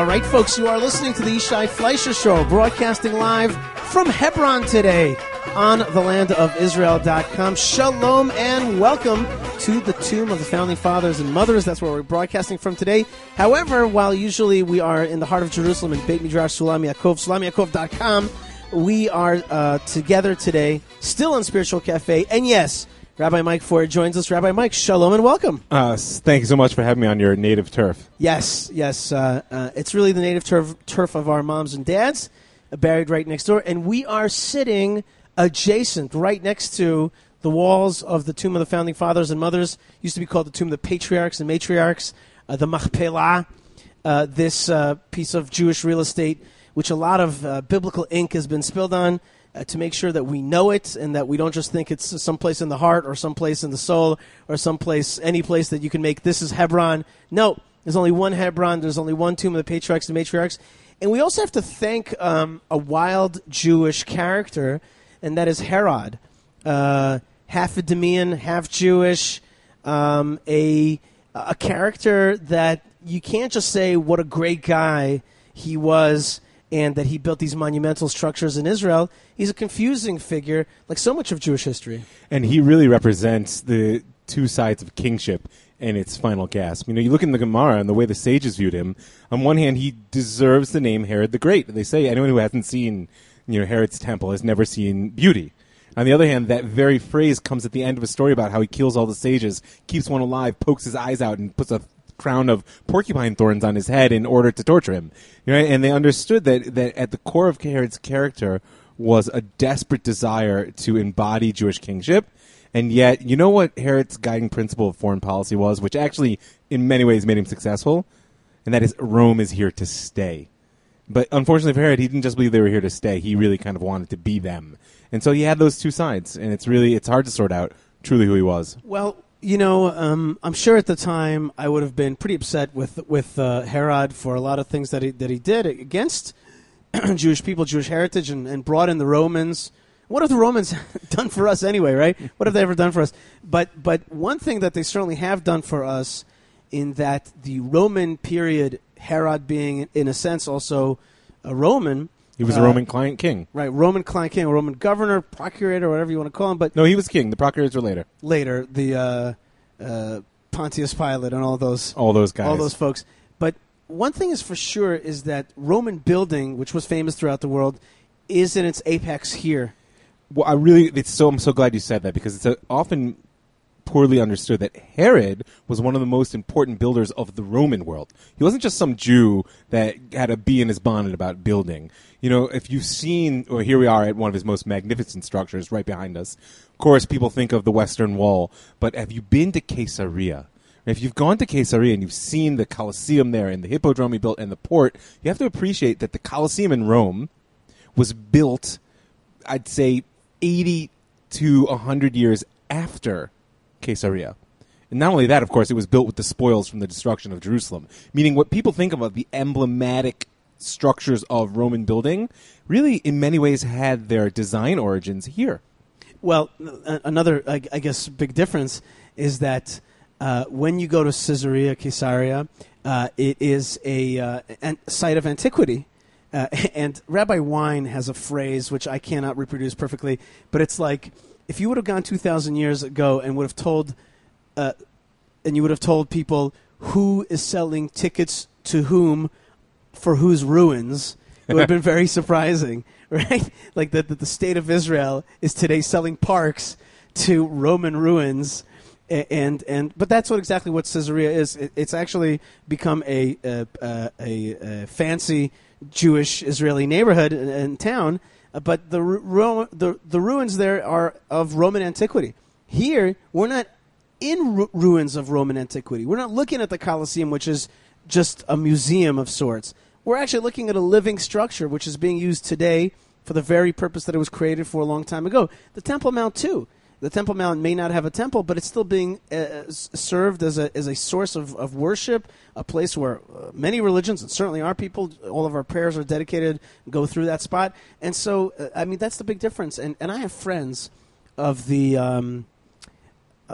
All right, folks, you are listening to the Yishai Fleischer Show, broadcasting live from Hebron today on thelandofisrael.com. Shalom and welcome to the tomb of the founding fathers and mothers. That's where we're broadcasting from today. However, while usually we are in the heart of Jerusalem in Beit Midrash Sulam Yaakov, SulamYaakov.com, we are together today, still in Spiritual Cafe, and yes, Rabbi Mike Ford joins us. Rabbi Mike, shalom and welcome. Thank you so much for having me on your native turf. Yes. It's really the native turf of our moms and dads, buried right next door. And we are sitting adjacent, right next to the walls of the Tomb of the Founding Fathers and Mothers. Used to be called the Tomb of the Patriarchs and Matriarchs, the Machpelah, this piece of Jewish real estate, which a lot of biblical ink has been spilled on, to make sure that we know it and that we don't just think it's someplace in the heart or someplace in the soul or someplace, any place that you can make this is Hebron. No, there's only one Hebron. There's only one Tomb of the Patriarchs and Matriarchs. And we also have to thank a wild Jewish character, and that is Herod. Half Edomian, half Jewish, a character that you can't just say what a great guy he was and that he built these monumental structures in Israel. He's a confusing figure, like so much of Jewish history. And he really represents the two sides of kingship in its final gasp. You know, you look in the Gemara and the way the sages viewed him. On one hand, he deserves the name Herod the Great. They say anyone who hasn't seen, Herod's temple has never seen beauty. On the other hand, that very phrase comes at the end of a story about how he kills all the sages, keeps one alive, pokes his eyes out, and puts a crown of porcupine thorns on his head in order to torture him. And they understood that at the core of Herod's character was a desperate desire to embody Jewish kingship. And yet, you know what Herod's guiding principle of foreign policy was, which actually in many ways made him successful? And that is Rome is here to stay. But unfortunately for Herod, he didn't just believe they were here to stay. He really kind of wanted to be them. And so he had those two sides. And it's hard to sort out truly who he was. Well, I'm sure at the time I would have been pretty upset with Herod for a lot of things that he did against Jewish people, Jewish heritage, and brought in the Romans. What have the Romans done for us anyway, right? What have they ever done for us? But one thing that they certainly have done for us, in that the Roman period, Herod being in a sense also a Roman. He was a Roman client king. Right, Roman client king, a Roman governor, procurator, whatever you want to call him. But no, he was king. The procurators were later. Later, the Pontius Pilate and all those guys. All those folks. But one thing is for sure is that Roman building, which was famous throughout the world, is in its apex here. Well, I'm so glad you said that, because it's often poorly understood that Herod was one of the most important builders of the Roman world. He wasn't just some Jew that had a bee in his bonnet about building. If you've seen, or here we are at one of his most magnificent structures right behind us. Of course, people think of the Western Wall, but have you been to Caesarea? If you've gone to Caesarea and you've seen the Colosseum there and the Hippodrome he built and the port, you have to appreciate that the Colosseum in Rome was built, I'd say, 80 to 100 years after Caesarea. And not only that, of course, it was built with the spoils from the destruction of Jerusalem. Meaning what people think of the emblematic structures of Roman building really in many ways had their design origins here. Well, another, I guess, big difference is that when you go to Caesarea, it is a site of antiquity. And Rabbi Wein has a phrase which I cannot reproduce perfectly, but it's like, if you would have gone 2,000 years ago and would have told, people who is selling tickets to whom for whose ruins, it would have been very surprising, right? Like that the state of Israel is today selling parks to Roman ruins, but that's exactly what Caesarea is. It's actually become a fancy Jewish Israeli neighborhood and town. But the ruins there are of Roman antiquity. Here, we're not in ruins of Roman antiquity. We're not looking at the Colosseum, which is just a museum of sorts. We're actually looking at a living structure, which is being used today for the very purpose that it was created for a long time ago. The Temple Mount, too. The Temple Mount may not have a temple, but it's still being served as a source of worship, a place where many religions, and certainly our people, all of our prayers are dedicated, go through that spot. And so, that's the big difference. And I have friends of the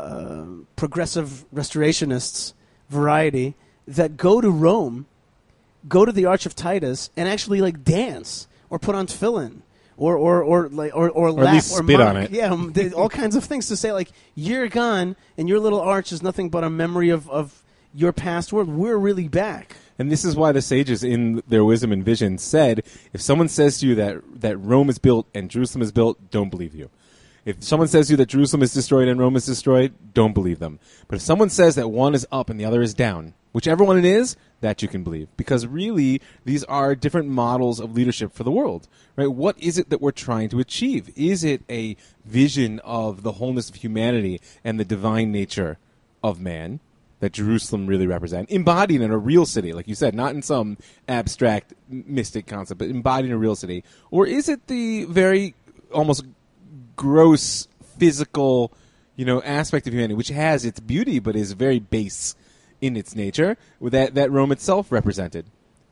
progressive restorationists variety that go to Rome go to the Arch of Titus and actually like dance or put on tefillin or laugh at least or spit mock. on it. Yeah, all kinds of things to say like you're gone and your little arch is nothing but a memory of your past world. We're really back. And this is why the sages in their wisdom and vision said, if someone says to you that Rome is built and Jerusalem is built, don't believe you. If someone says to you that Jerusalem is destroyed and Rome is destroyed, don't believe them. But if someone says that one is up and the other is down, whichever one it is, that you can believe. Because really, these are different models of leadership for the world. Right? What is it that we're trying to achieve? Is it a vision of the wholeness of humanity and the divine nature of man that Jerusalem really represents, embodied in a real city, like you said, not in some abstract mystic concept, but embodied in a real city? Or is it the very almost gross physical, aspect of humanity, which has its beauty but is very base in its nature, with that Rome itself represented?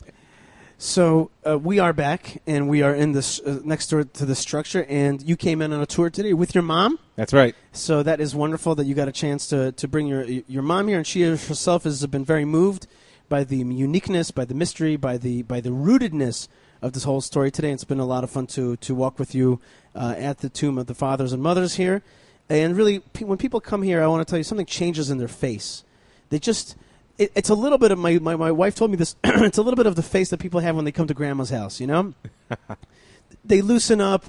So we are back, and we are in this next door to the structure. And you came in on a tour today with your mom. That's right. So that is wonderful that you got a chance to bring your mom here, and she herself has been very moved by the uniqueness, by the mystery, by the rootedness of this whole story today. It's been a lot of fun to walk with you at the tomb of the fathers and mothers here. And really, when people come here, I want to tell you something changes in their face. They just. It's a little bit of my wife told me this. It's a little bit of the face that people have when they come to grandma's house, They loosen up.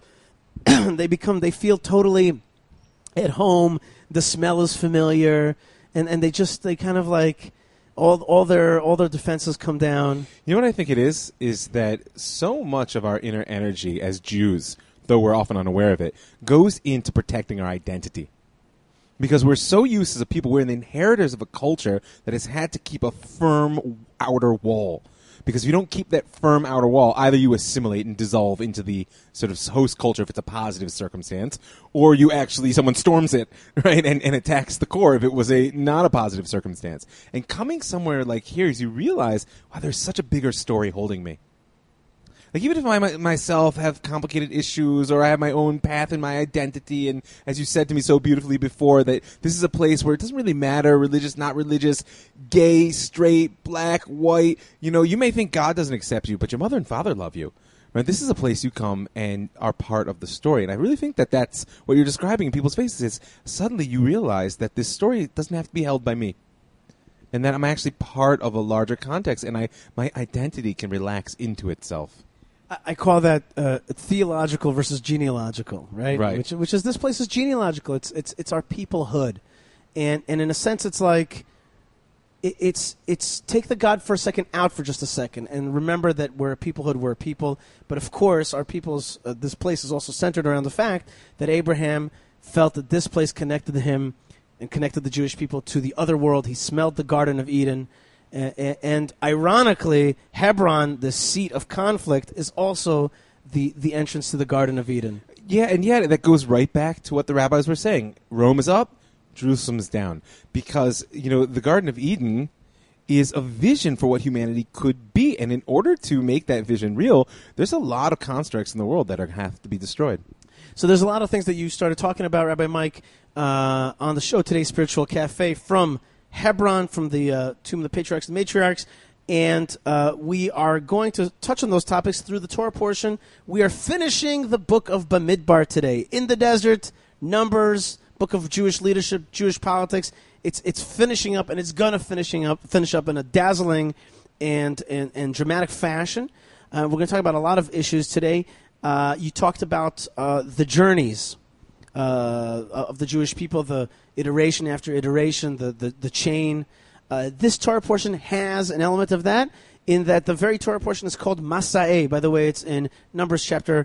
They feel totally at home. The smell is familiar. And they kind of like all their defenses come down. You know what I think it is that so much of our inner energy as Jews, though we're often unaware of it, goes into protecting our identity. Because we're so used as a people, we're the inheritors of a culture that has had to keep a firm outer wall. Because if you don't keep that firm outer wall, either you assimilate and dissolve into the sort of host culture if it's a positive circumstance, or someone storms it, right, and attacks the core if it was not a positive circumstance. And coming somewhere like here is you realize, wow, there's such a bigger story holding me. Like, even if I myself have complicated issues or I have my own path in my identity, and as you said to me so beautifully before, that this is a place where it doesn't really matter, religious, not religious, gay, straight, black, white. You may think God doesn't accept you, but your mother and father love you. Right? This is a place you come and are part of the story. And I really think that that's what you're describing in people's faces is suddenly you realize that this story doesn't have to be held by me. And that I'm actually part of a larger context, and my identity can relax into itself. I call that theological versus genealogical, right? Right. Which is this place is genealogical. It's our peoplehood, and in a sense, it's like it's take the God for a second out for just a second, and remember that we're a peoplehood, we're a people. But of course, our people's this place is also centered around the fact that Abraham felt that this place connected him and connected the Jewish people to the other world. He smelled the Garden of Eden. And ironically, Hebron, the seat of conflict, is also the entrance to the Garden of Eden. Yeah, and that goes right back to what the rabbis were saying. Rome is up, Jerusalem is down. Because, the Garden of Eden is a vision for what humanity could be. And in order to make that vision real, there's a lot of constructs in the world that have to be destroyed. So there's a lot of things that you started talking about, Rabbi Mike, on the show, today's Spiritual Cafe, from Hebron, from the Tomb of the Patriarchs and Matriarchs, and we are going to touch on those topics through the Torah portion. We are finishing the book of Bamidbar today. In the desert, Numbers, book of Jewish leadership, Jewish politics. It's finishing up, and it's going to finish up in a dazzling and dramatic fashion. We're going to talk about a lot of issues today. You talked about the journeys of the Jewish people, the iteration after iteration, the chain. This Torah portion has an element of that, in that the very Torah portion is called Masa'eh. By the way, it's in Numbers chapter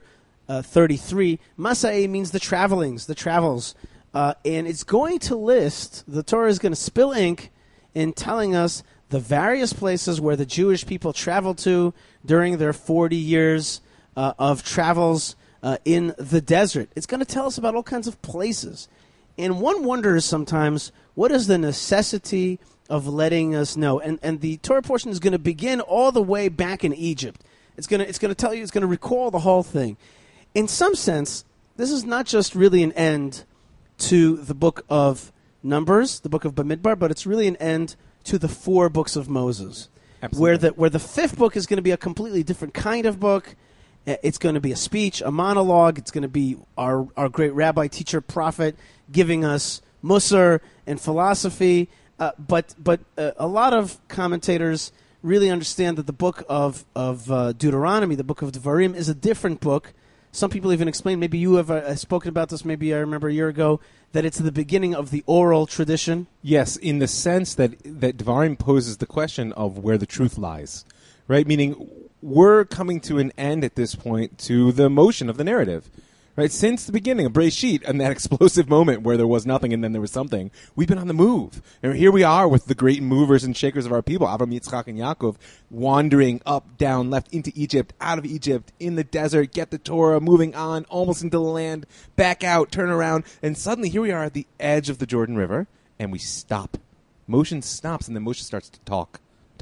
33. Masa'eh means the travelings, the travels. And it's going to list, the Torah is going to spill ink in telling us the various places where the Jewish people traveled to during their 40 years of travels in the desert. It's going to tell us about all kinds of places. And one wonders sometimes, what is the necessity of letting us know? And the Torah portion is going to begin all the way back in Egypt. It's going to tell you, it's going to recall the whole thing. In some sense, this is not just really an end to the book of Numbers, the book of Bamidbar, but it's really an end to the 4 books of Moses. Absolutely. where the fifth book is going to be a completely different kind of book. It's going to be a speech, a monologue. It's going to be our great rabbi, teacher, prophet giving us Musar and philosophy. But a lot of commentators really understand that the book of Deuteronomy, the book of Devarim, is a different book. Some people even explain, maybe you have spoken about this, maybe I remember a year ago, that it's the beginning of the oral tradition. Yes, in the sense that Devarim poses the question of where the truth lies, right? Meaning we're coming to an end at this point to the motion of the narrative. Right, since the beginning of Breshit, and that explosive moment where there was nothing and then there was something, we've been on the move. And here we are with the great movers and shakers of our people, Avraham, Yitzchak, and Yaakov, wandering up, down, left, into Egypt, out of Egypt, in the desert, get the Torah, moving on, almost into the land, back out, turn around, and suddenly here we are at the edge of the Jordan River, and we stop. Motion stops, and then Moshe starts to talk.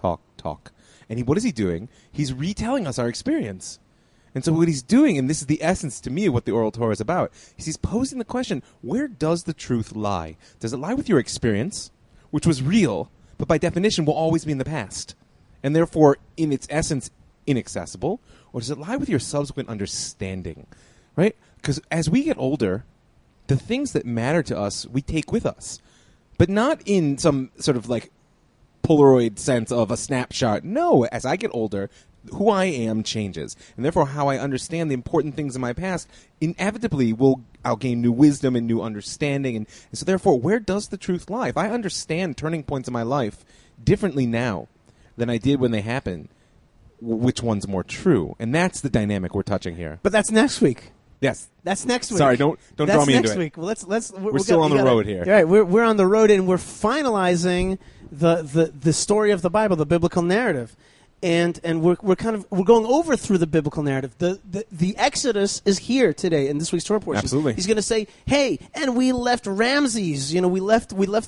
And what is he doing? He's retelling us our experience. And so what he's doing, and this is the essence to me of what the oral Torah is about, is he's posing the question, where does the truth lie? Does it lie with your experience, which was real, but by definition will always be in the past, and therefore, in its essence, inaccessible? Or does it lie with your subsequent understanding, right? Because as we get older, the things that matter to us, we take with us, but not in some sort of like Polaroid sense of a snapshot. No, as I get older, who I am changes, and therefore how I understand the important things in my past inevitably I'll gain new wisdom and new understanding, and so therefore where does the truth lie? If I understand turning points in my life differently now than I did when they happened, which one's more true? And that's the dynamic we're touching here. But that's next week. Yes, that's next week. Sorry, don't draw me into it. That's next week. Well, let's. We're still on the road here. Right, we're on the road, and we're finalizing the story of the Bible, the biblical narrative. And we're going over through the biblical narrative. The Exodus is here today in this week's Torah portion. Absolutely. He's going to say, "Hey, and we left Ramses. We left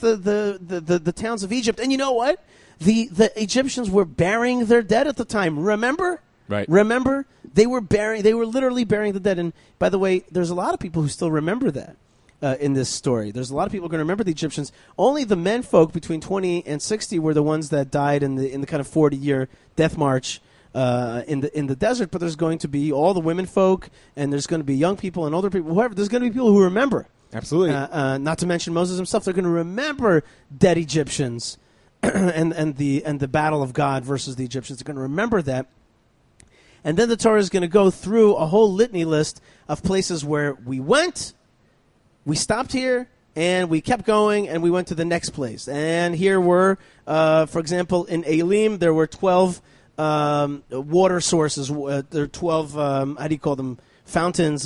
the towns of Egypt. And you know what? The Egyptians were burying their dead at the time. Remember? Right. Remember? They were literally burying the dead. And by the way, there's a lot of people who still remember that. In this story, there's a lot of people going to remember the Egyptians. Only the men folk between 20 and 60 were the ones that died in the kind of 40-year death march in the desert. But there's going to be all the women folk, and there's going to be young people and older people. Whoever, there's going to be people who remember. Absolutely. Not to mention Moses himself. They're going to remember dead Egyptians and the battle of God versus the Egyptians. They're going to remember that. And then the Torah is going to go through a whole litany list of places where we went. We stopped here, and we kept going, and we went to the next place. And here were, for example, in Elim, there were 12 water sources. There are 12, how do you call them, fountains,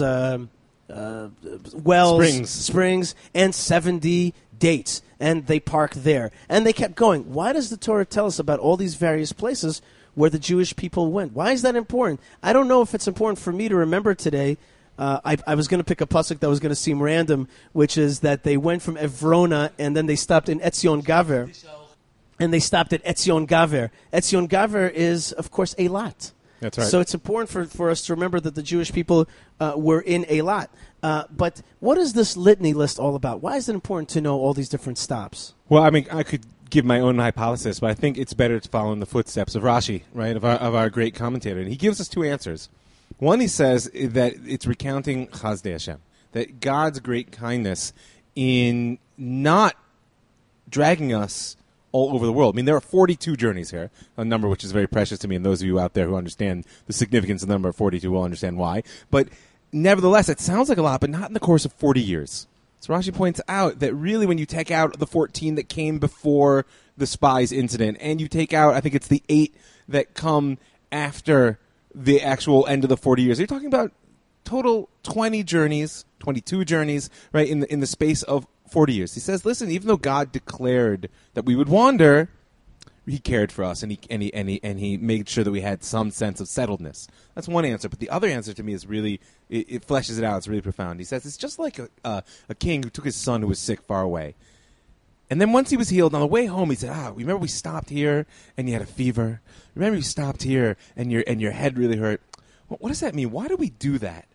wells, springs, and 70 dates. And they parked there. And they kept going. Why does the Torah tell us about all these various places where the Jewish people went? Why is that important? I don't know if it's important for me to remember today. I was going to pick a pasuk that was going to seem random, which is that they went from Evrona and then they stopped in Etzion Gaver. And they stopped at Etzion Gaver. Etzion Gaver is, of course, Eilat. That's right. So it's important for us to remember that the Jewish people were in Eilat. But what is this litany list all about? Why is it important to know all these different stops? Well, I mean, I could give my own hypothesis, but I think it's better to follow in the footsteps of Rashi, right, of our great commentator. And he gives us two answers. One, he says that it's recounting Chazdei Hashem, that God's great kindness in not dragging us all over the world. I mean, there are 42 journeys here, a number which is very precious to me, and those of you out there who understand the significance of the number 42 will understand why. But nevertheless, it sounds like a lot, but not in the course of 40 years. So Rashi points out that really when you take out the 14 that came before the spies incident, and you take out, I think it's the 8 that come after the actual end of the 40 years, you're talking about total 20 journeys, 22 journeys, right, in the space of 40 years. He says, listen, even though God declared that we would wander, he cared for us, and he made sure that we had some sense of settledness. That's one answer. But the other answer to me is really, it fleshes it out. It's really profound. He says it's just like a king who took his son who was sick far away. And then once he was healed, on the way home, he said, remember we stopped here and you had a fever? Remember you stopped here and your head really hurt? What does that mean? Why do we do that?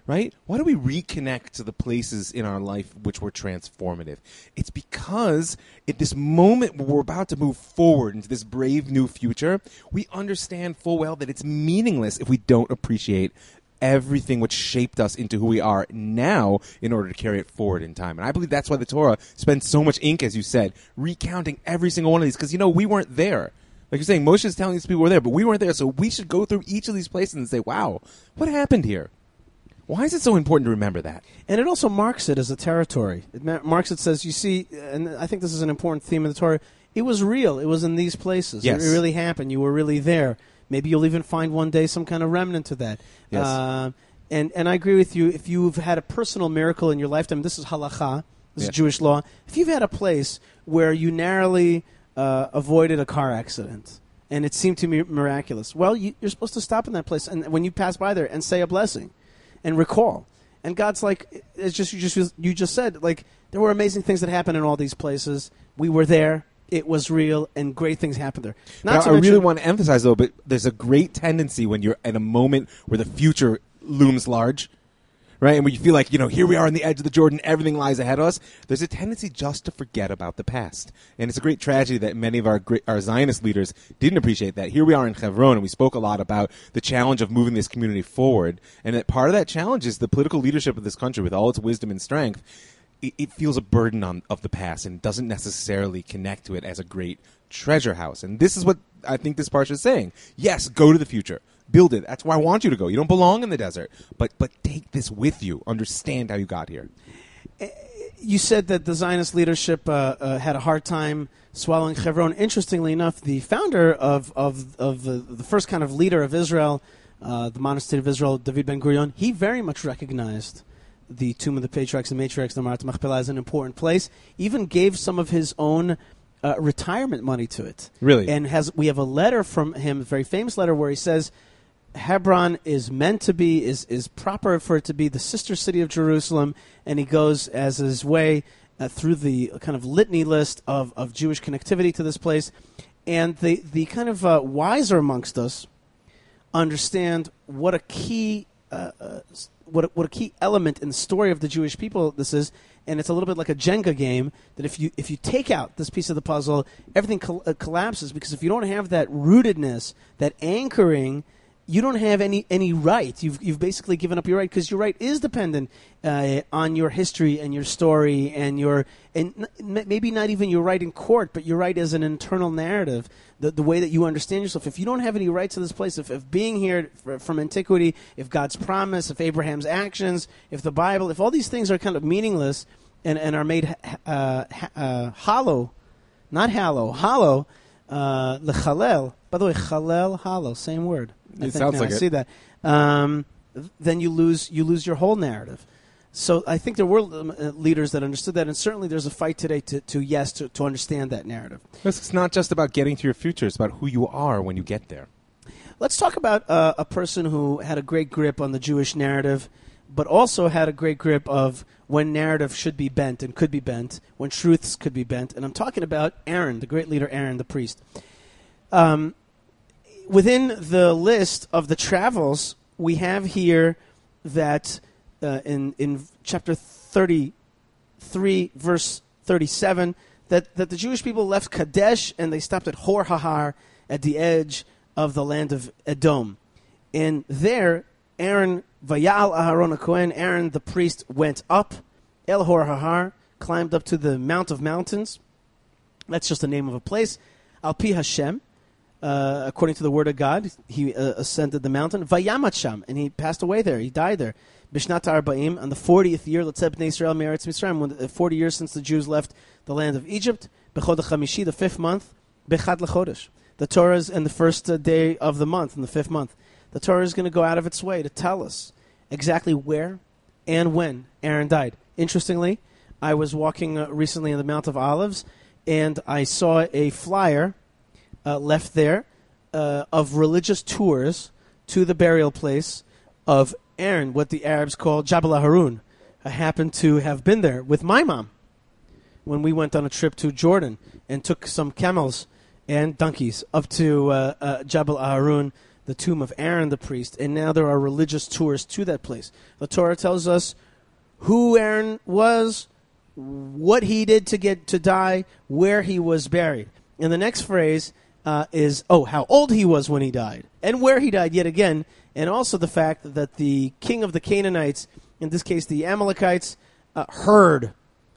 right? Why do we reconnect to the places in our life which were transformative? It's because at this moment where we're about to move forward into this brave new future, we understand full well that it's meaningless if we don't appreciate everything which shaped us into who we are now in order to carry it forward in time. And I believe that's why the Torah spends so much ink, as you said, recounting every single one of these, because, we weren't there. Like you're saying, Moshe is telling these people were there, but we weren't there, so we should go through each of these places and say, wow, what happened here? Why is it so important to remember that? And it also marks it as a territory. It marks it, says, you see, and I think this is an important theme of the Torah, it was real. It was in these places. Yes. It really happened. You were really there. Maybe you'll even find one day some kind of remnant to that. Yes. And I agree with you. If you've had a personal miracle in your lifetime, this is halakha, this is Jewish law. If you've had a place where you narrowly avoided a car accident and it seemed to be miraculous, well, you're supposed to stop in that place and when you pass by there and say a blessing and recall. And God's like, it's just you just said, like, there were amazing things that happened in all these places. We were there. It was real, and great things happened there. I really want to emphasize, though, but there's a great tendency when you're at a moment where the future looms large, right? And when you feel like, here we are on the edge of the Jordan, everything lies ahead of us, there's a tendency just to forget about the past. And it's a great tragedy that many of our Zionist leaders didn't appreciate that. Here we are in Hebron, and we spoke a lot about the challenge of moving this community forward. And that part of that challenge is the political leadership of this country, with all its wisdom and strength, it feels a burden of the past and doesn't necessarily connect to it as a great treasure house. And this is what I think this parsha is saying. Yes, go to the future. Build it. That's where I want you to go. You don't belong in the desert. But take this with you. Understand how you got here. You said that the Zionist leadership had a hard time swallowing Hebron. Interestingly enough, the founder of the first kind of leader of Israel, the modern state of Israel, David Ben-Gurion, he very much recognized the Tomb of the Patriarchs and Matriarchs, the Marat Machpelah, as an important place. Even gave some of his own retirement money to it. Really? And we have a letter from him, a very famous letter, where he says Hebron is meant to be, is proper for it to be the sister city of Jerusalem, and he goes as his way through the kind of litany list of Jewish connectivity to this place. And the kind of wiser amongst us understand what a key what a key element in the story of the Jewish people this is, and it's a little bit like a Jenga game, that if you take out this piece of the puzzle, everything collapses, because if you don't have that rootedness, that anchoring, you don't have any right. You've basically given up your right, because your right is dependent on your history and your story and maybe not even your right in court, but your right as an internal narrative, the way that you understand yourself. If you don't have any rights to this place, if being here from antiquity, if God's promise, if Abraham's actions, if the Bible, if all these things are kind of meaningless and are made hollow, not hallow, hollow, lechalel. By the way, chalel, hollow, same word. It sounds like I it. see that. Then you lose your whole narrative. So I think there were leaders that understood that, and certainly there's a fight today to understand that narrative. It's not just about getting to your future; it's about who you are when you get there. Let's talk about a person who had a great grip on the Jewish narrative, but also had a great grip of when narrative should be bent and could be bent, when truths could be bent. And I'm talking about Aaron, the great leader Aaron, the priest. Within the list of the travels, we have here that in chapter 33, verse 37, that the Jewish people left Kadesh and they stopped at Hor Hahar at the edge of the land of Edom. And there, Aaron, Vayal Aharon HaKohen, Aaron the priest, went up, El Hor Hahar, climbed up to the Mount of Mountains. That's just the name of a place. Al Pi Hashem. According to the word of God, he ascended the mountain. Vayamat Sham, and he passed away there. He died there. Bishnat Arba'im, on the 40th year, L'tzeh Bnei Yisrael Me'eretz Mitzrayim, 40 years since the Jews left the land of Egypt. B'chod HaChamishi, the 5th month. Bechad L'chodesh. The Torah is in the first day of the month, in the 5th month. The Torah is going to go out of its way to tell us exactly where and when Aaron died. Interestingly, I was walking recently in the Mount of Olives, and I saw a flyer left there of religious tours to the burial place of Aaron, what the Arabs call Jabal Harun. I happened to have been there with my mom when we went on a trip to Jordan and took some camels and donkeys up to Jabal Harun, the tomb of Aaron the priest, and now there are religious tours to that place. The Torah tells us who Aaron was, what he did to get to die, where he was buried. And the next phrase is, how old he was when he died, and where he died yet again, and also the fact that the king of the Canaanites, in this case the Amalekites, heard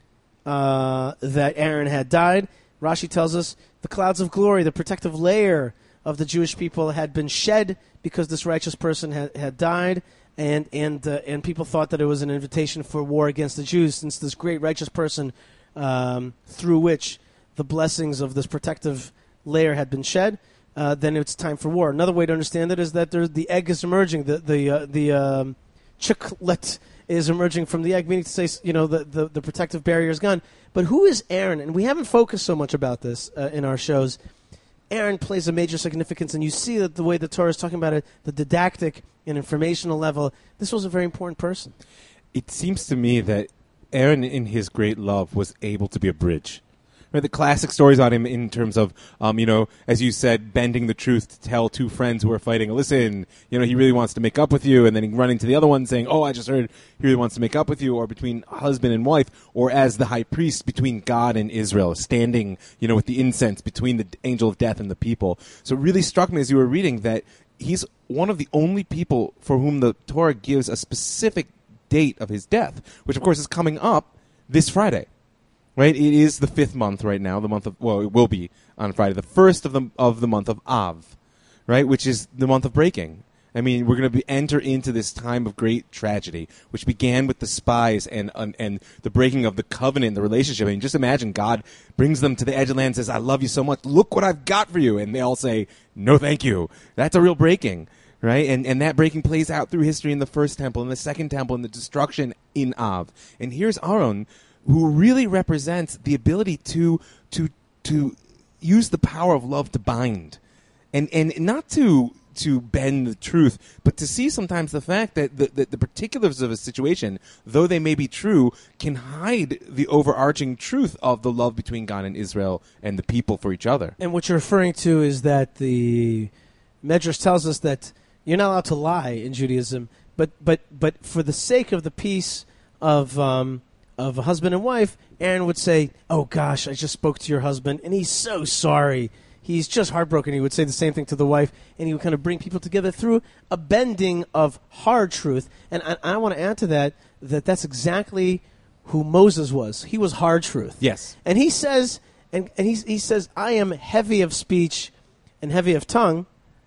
that Aaron had died. Rashi tells us the clouds of glory, the protective layer of the Jewish people, had been shed because this righteous person had died. And people thought that it was an invitation for war against the Jews, since this great righteous person, through which the blessings of this protective layer had been shed, then it's time for war. Another way to understand it is that the egg is emerging, the chicklet is emerging from the egg, meaning to say, the protective barrier is gone. But who is Aaron? And we haven't focused so much about this in our shows. Aaron plays a major significance, and you see that the way the Torah is talking about it, the didactic and informational level, this was a very important person. It seems to me that Aaron, in his great love, was able to be a bridge. Right, the classic stories on him in terms of, as you said, bending the truth to tell two friends who are fighting, listen, he really wants to make up with you, and then running to the other one saying, oh, I just heard he really wants to make up with you, or between husband and wife, or as the high priest between God and Israel, standing, with the incense between the angel of death and the people. So it really struck me as you were reading that he's one of the only people for whom the Torah gives a specific date of his death, which of course is coming up this Friday. Right, it is the 5th month right now. It will be on Friday, the first of the month of Av, right, which is the month of breaking. I mean, we're going to enter into this time of great tragedy, which began with the spies and the breaking of the covenant, the relationship. I mean, just imagine God brings them to the edge of the land and says, "I love you so much. Look what I've got for you," and they all say, "No, thank you." That's a real breaking. Right, and that breaking plays out through history in the first temple, in the second temple, and the destruction in Av. And here's Aaron, who really represents the ability to use the power of love to bind, and not to bend the truth, but to see sometimes the fact that the particulars of a situation, though they may be true, can hide the overarching truth of the love between God and Israel and the people for each other. And what you're referring to is that the Medrash tells us that you're not allowed to lie in Judaism, but for the sake of the peace of a husband and wife, Aaron would say, "Oh gosh, I just spoke to your husband, and he's so sorry. He's just heartbroken." He would say the same thing to the wife, and he would kind of bring people together through a bending of hard truth. And I want to add to that's exactly who Moses was. He was hard truth. Yes. And he says, he says, "I am heavy of speech and heavy of tongue."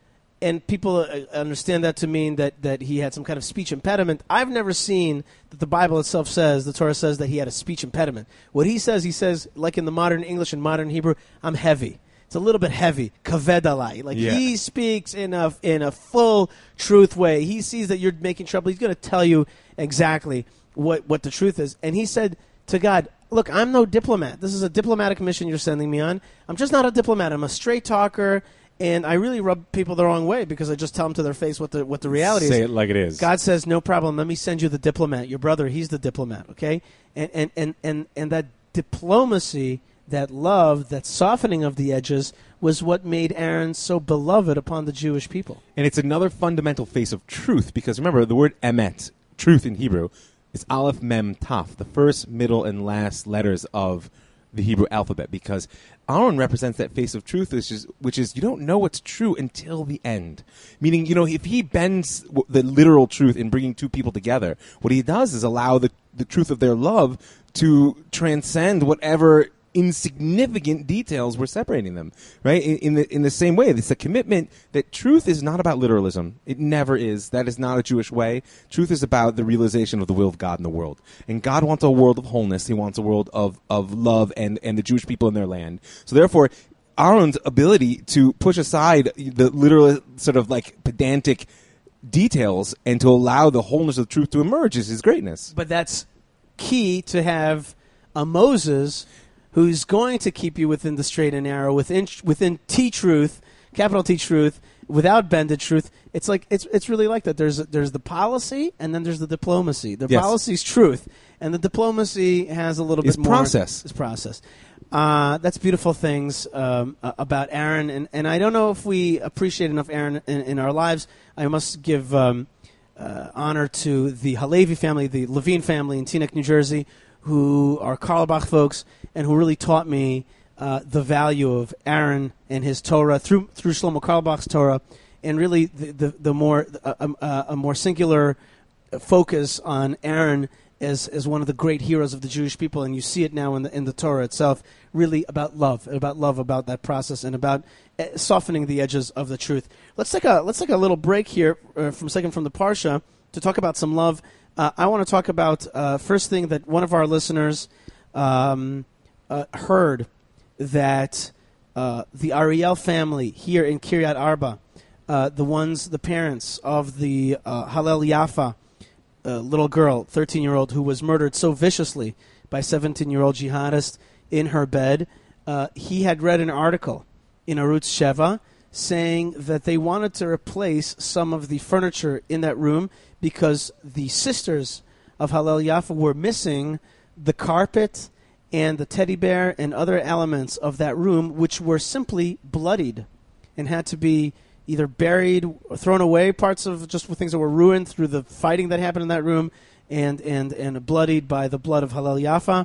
And people understand that to mean that he had some kind of speech impediment. I've never seen that the Bible itself says, the Torah says, that he had a speech impediment. What he says, like in the modern English and modern Hebrew, I'm heavy. It's a little bit heavy. Kaved alai. Like, he speaks in a full truth way. He sees that you're making trouble. He's going to tell you exactly what the truth is. And he said to God, "Look, I'm no diplomat. This is a diplomatic mission you're sending me on. I'm just not a diplomat. I'm a straight talker. And I really rub people the wrong way because I just tell them to their face what the reality is." Say it like it is. God says, "No problem. Let me send you the diplomat. Your brother, he's the diplomat." Okay, and that diplomacy, that love, that softening of the edges was what made Aaron so beloved upon the Jewish people. And it's another fundamental face of truth, because remember, the word emet, truth in Hebrew, is aleph, mem, taf, the first, middle, and last letters of the Hebrew alphabet, because Aaron represents that face of truth, which is you don't know what's true until the end. Meaning, if he bends the literal truth in bringing two people together, what he does is allow the truth of their love to transcend whatever insignificant details were separating them, right? In the same way, it's a commitment that truth is not about literalism. It never is. That is not a Jewish way. Truth is about the realization of the will of God in the world. And God wants a world of wholeness. He wants a world of love and the Jewish people in their land. So therefore, Aaron's ability to push aside the literal sort of like pedantic details and to allow the wholeness of the truth to emerge is his greatness. But that's key to have a Moses who's going to keep you within the straight and narrow, within T-truth, capital T truth, without bended truth. It's like it's really like that. There's the policy, and then there's the diplomacy. The policy is truth, and the diplomacy has a little bit more. Process. It's process. That's beautiful things about Aaron, and I don't know if we appreciate enough Aaron in our lives. I must give honor to the Halevi family, the Levine family in Teaneck, New Jersey, who are Carlebach folks, and who really taught me the value of Aaron and his Torah through Shlomo Carlebach's Torah, and really the more a more singular focus on Aaron as one of the great heroes of the Jewish people, and you see it now in the Torah itself. Really about love, about that process, and about softening the edges of the truth. Let's take a little break here from the Parsha to talk about some love. I want to talk about first thing that one of our listeners heard, that the Ariel family here in Kiryat Arba, the parents of the Hallel Yafa little girl, 13-year-old, who was murdered so viciously by 17-year-old jihadist in her bed, he had read an article in Arutz Sheva saying that they wanted to replace some of the furniture in that room because the sisters of Hallel Yafa were missing the carpet and the teddy bear and other elements of that room, which were simply bloodied and had to be either buried or thrown away, parts of just things that were ruined through the fighting that happened in that room, and bloodied by the blood of Hallel Yafa,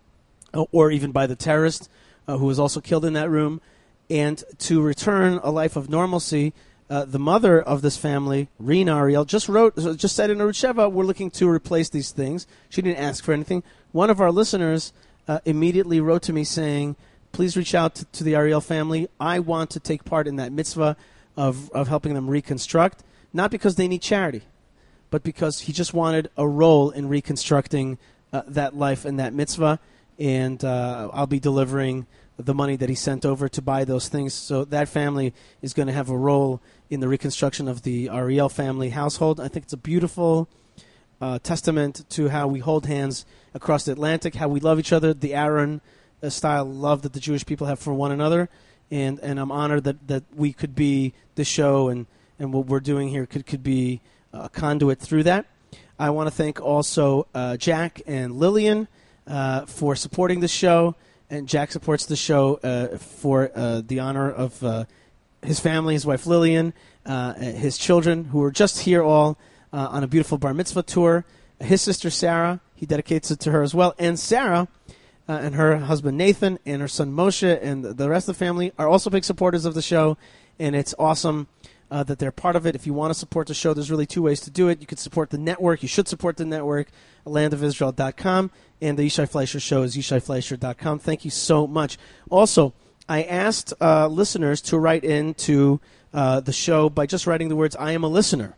or even by the terrorist who was also killed in that room. And to return a life of normalcy, the mother of this family, Rina Ariel, just said in Arutz Sheva, we're looking to replace these things. She didn't ask for anything. One of our listeners immediately wrote to me saying, please reach out to the Ariel family. I want to take part in that mitzvah of helping them reconstruct, not because they need charity, but because he just wanted a role in reconstructing that life and that mitzvah. And I'll be delivering the money that he sent over to buy those things. So that family is going to have a role in the reconstruction of the Ariel family household. I think it's a beautiful testament to how we hold hands across the Atlantic, how we love each other, the Aaron style love that the Jewish people have for one another. And I'm honored that we could be the show and what we're doing here could be a conduit through that. I want to thank also Jack and Lillian for supporting the show. And Jack supports the show for the honor of his family, his wife Lillian, his children, who are just here all on a beautiful bar mitzvah tour. His sister Sarah, he dedicates it to her as well. And Sarah and her husband Nathan and her son Moshe and the rest of the family are also big supporters of the show. And it's awesome that they're part of it. If you want to support the show, there's really two ways to do it. You can support the network. You should support the network, landofisrael.com. And the Yishai Fleisher Show is yishaifleisher.com. Thank you so much. Also, I asked listeners to write into the show by just writing the words, I am a listener.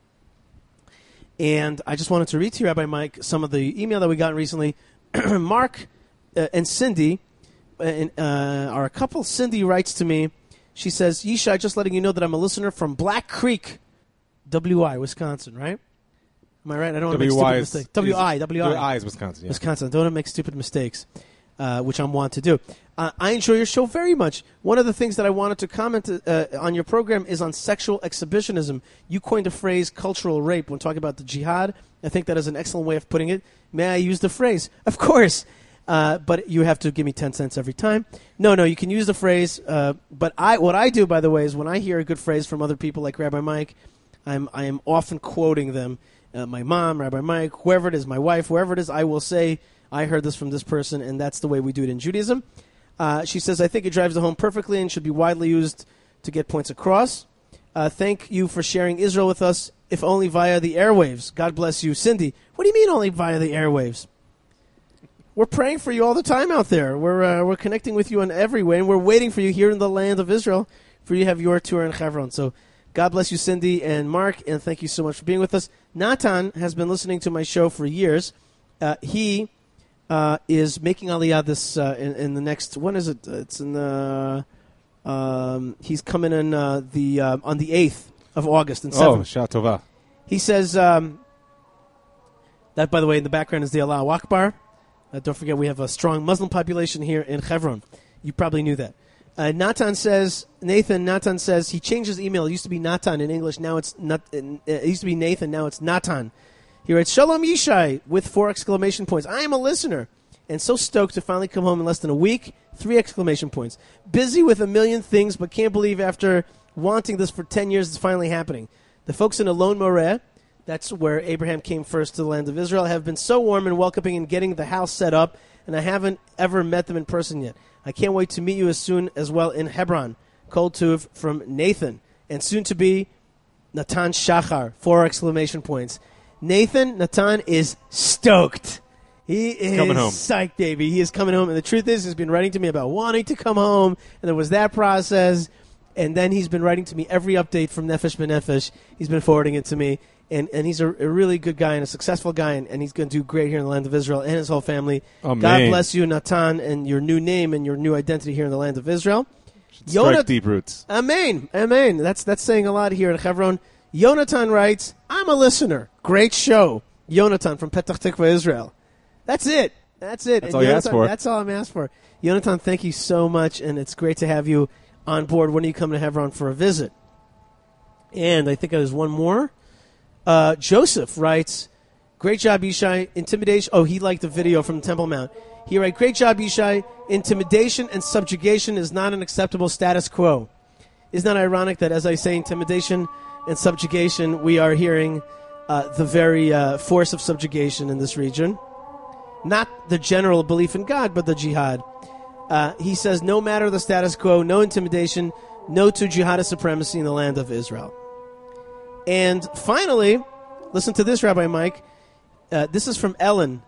And I just wanted to read to you, Rabbi Mike, some of the email that we got recently. Mark and Cindy are a couple. Cindy writes to me. She says, Yishai, just letting you know that I'm a listener from Black Creek, WI, Wisconsin, right? Am I right? I don't want to make stupid mistakes. WI is Wisconsin. Yeah. Wisconsin. I don't want to make stupid mistakes, which I'm wont to do. I enjoy your show very much. One of the things that I wanted to comment on your program is on sexual exhibitionism. You coined a phrase, cultural rape, when talking about the jihad. I think that is an excellent way of putting it. May I use the phrase? Of course. But you have to give me 10 cents every time. No, you can use the phrase. But what I do, by the way, is when I hear a good phrase from other people like Rabbi Mike, I am often quoting them. My mom, Rabbi Mike, whoever it is, my wife, whoever it is, I will say, I heard this from this person, and that's the way we do it in Judaism. She says, I think it drives the home perfectly and should be widely used to get points across. Thank you for sharing Israel with us, if only via the airwaves. God bless you. Cindy, what do you mean only via the airwaves? We're praying for you all the time out there. We're connecting with you in every way, and we're waiting for you here in the land of Israel for you to have your tour in Hebron. So God bless you, Cindy and Mark, and thank you so much for being with us. Natan has been listening to my show for years. He is making Aliyah this in the next. When is it? It's in the. He's coming in on the 8th of August in 7. Oh, Shah Tova. He says that, by the way, in the background is the Allahu Akbar. Don't forget, we have a strong Muslim population here in Hebron. You probably knew that. Nathan says he changed his email. It used to be Natan in English. Now it's not. It used to be Nathan. Now it's Natan. He writes, Shalom Yishai with 4 exclamation points. I am a listener. and so stoked to finally come home in less than a week. 3 exclamation points. Busy with a million things, but can't believe after wanting this for 10 years, it's finally happening. The folks in Alon Moreh, that's where Abraham came first to the land of Israel, have been so warm and welcoming in getting the house set up, and I haven't ever met them in person yet. I can't wait to meet you as soon as well in Hebron. Kol Tuv from Nathan. And soon to be Natan Shachar. 4 exclamation points. Natan is stoked. He is coming home. Psyched, baby. He is coming home. And the truth is, he's been writing to me about wanting to come home, and there was that process. And then he's been writing to me every update from Nefesh B'Nefesh. He's been forwarding it to me. And he's a really good guy and a successful guy, and he's going to do great here in the land of Israel and his whole family. Amen. God bless you, Natan, and your new name and your new identity here in the land of Israel. Strike deep roots. Amen. Amen. That's saying a lot here at Hebron. Yonatan writes, I'm a listener. Great show. Yonatan from Petach Tikva, Israel. That's it. That's all Yonatan, you asked for. That's all I'm asked for. Yonatan, thank you so much, and it's great to have you on board. When are you coming to Hebron for a visit? And I think there's one more. Joseph writes, great job, Yishai. Intimidation. Oh, he liked the video from Temple Mount. He writes, great job, Yishai. Intimidation and subjugation is not an acceptable status quo. Isn't that ironic that as I say intimidation and subjugation, we are hearing the very force of subjugation in this region? Not the general belief in God, but the jihad. He says, no matter the status quo, no intimidation, no to jihadist supremacy in the land of Israel. And finally, listen to this, Rabbi Mike. This is from Ellen.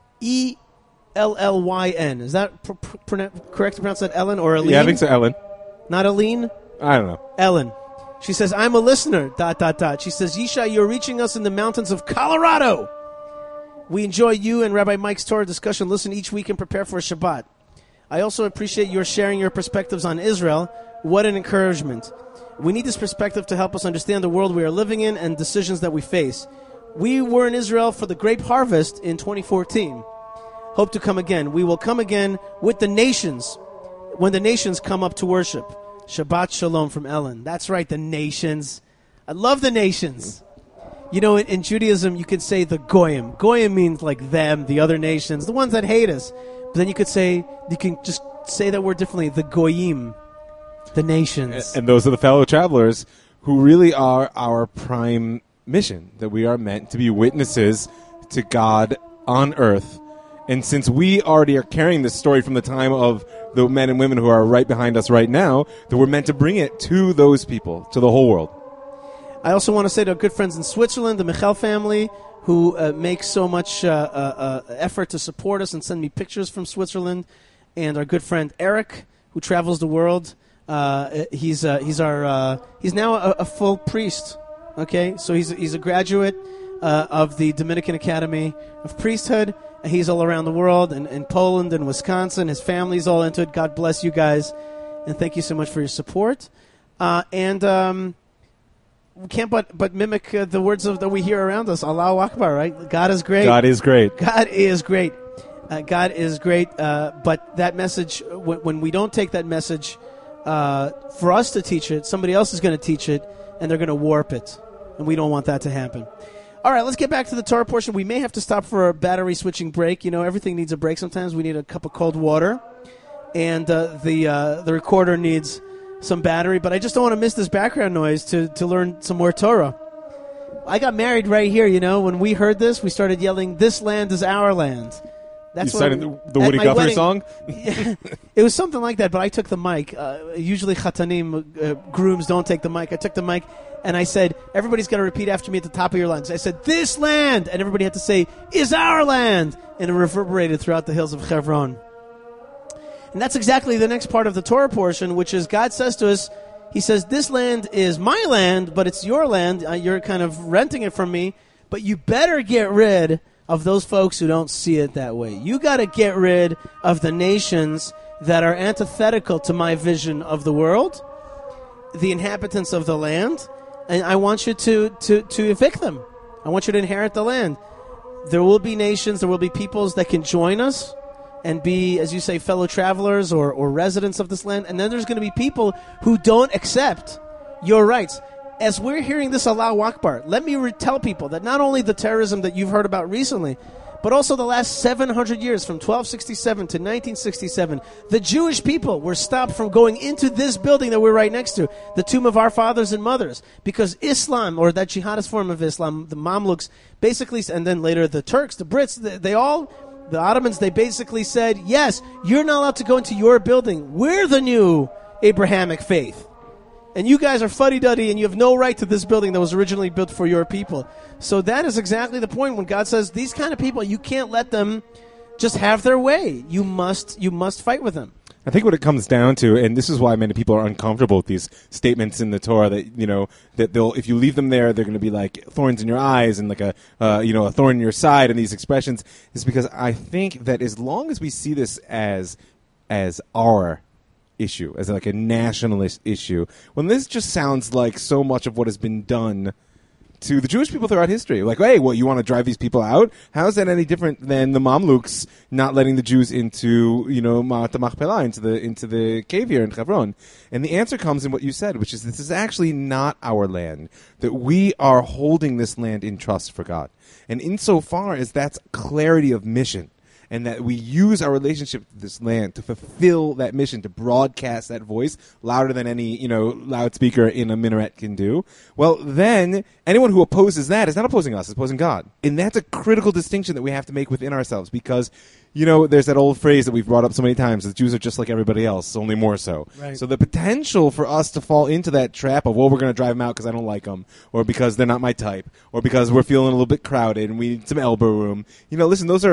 Ellyn. Is that correct to pronounce that, Ellen, or Aline? Yeah, I think so, Ellen. Not Aline? I don't know. Ellen. She says, I'm a listener, ... She says, Yishai, you're reaching us in the mountains of Colorado. We enjoy you and Rabbi Mike's Torah discussion. Listen each week and prepare for Shabbat. I also appreciate your sharing your perspectives on Israel. What an encouragement. We need this perspective to help us understand the world we are living in and decisions that we face. We were in Israel for the grape harvest in 2014. Hope to come again. We will come again with the nations when the nations come up to worship. Shabbat Shalom from Ellen. That's right, the nations. I love the nations. You know, in Judaism, you could say the Goyim. Goyim means like them, the other nations, the ones that hate us. But then you can just say that word differently, the Goyim. The nations. And those are the fellow travelers who really are our prime mission, that we are meant to be witnesses to God on earth. And since we already are carrying this story from the time of the men and women who are right behind us right now, that we're meant to bring it to those people, to the whole world. I also want to say to our good friends in Switzerland, the Michel family, who make so much effort to support us and send me pictures from Switzerland, and our good friend Eric, who travels the world. He's now a full priest. Okay, so he's a graduate of the Dominican Academy of Priesthood. He's all around the world, and in Poland and Wisconsin. His family's all into it. God bless you guys, and thank you so much for your support. We can't but mimic the words that we hear around us. Allahu Akbar, right? God is great. God is great. God is great. God is great. But that message, when we don't take that message for us to teach it, somebody else is going to teach it, and they're going to warp it. And we don't want that to happen. All right, let's get back to the Torah portion. We may have to stop for a battery switching break. You know, everything needs a break sometimes. We need a cup of cold water. And the recorder needs some battery. But I just don't want to miss this background noise to learn some more Torah. I got married right here, you know. When we heard this, we started yelling, "This land is our land." That's you started the Woody Guthrie song? It was something like that, but I took the mic. Usually chatanim, grooms, don't take the mic. I took the mic, and I said, everybody's got to repeat after me at the top of your lungs. I said, "This land," and everybody had to say, "Is our land," and it reverberated throughout the hills of Hebron. And that's exactly the next part of the Torah portion, which is God says to us, He says, "This land is my land, but it's your land. You're kind of renting it from me, but you better get rid of those folks who don't see it that way. You got to get rid of the nations that are antithetical to my vision of the world, the inhabitants of the land, and I want you to evict them. I want you to inherit the land. There will be nations, there will be peoples that can join us and be, as you say, fellow travelers or residents of this land, and then there's going to be people who don't accept your rights. As we're hearing this Allahu Akbar, let me tell people that not only the terrorism that you've heard about recently, but also the last 700 years, from 1267 to 1967, the Jewish people were stopped from going into this building that we're right next to, the tomb of our fathers and mothers, because Islam, or that jihadist form of Islam, the Mamluks, basically, and then later the Turks, the Brits, the Ottomans, they basically said, yes, you're not allowed to go into your building. We're the new Abrahamic faith. And you guys are fuddy-duddy, and you have no right to this building that was originally built for your people. So that is exactly the point when God says, these kind of people, you can't let them just have their way. You must fight with them. I think what it comes down to, and this is why many people are uncomfortable with these statements in the Torah, that that they'll, if you leave them there, they're going to be like thorns in your eyes and like a thorn in your side, and these expressions, is because I think that as long as we see this as our issue, as like a nationalist issue, when this just sounds like so much of what has been done to the Jewish people throughout history. Like, hey, you want to drive these people out? How is that any different than the Mamluks not letting the Jews into, Ma'at Machpelah, into the cave here in Hebron? And the answer comes in what you said, which is this is actually not our land, that we are holding this land in trust for God. And insofar as that's clarity of mission, and that we use our relationship to this land to fulfill that mission, to broadcast that voice louder than any, loudspeaker in a minaret can do, well, then anyone who opposes that is not opposing us, it's opposing God. And that's a critical distinction that we have to make within ourselves, because, there's that old phrase that we've brought up so many times, the Jews are just like everybody else, only more so. Right. So the potential for us to fall into that trap of, we're going to drive them out because I don't like them, or because they're not my type, or because we're feeling a little bit crowded and we need some elbow room. Listen, those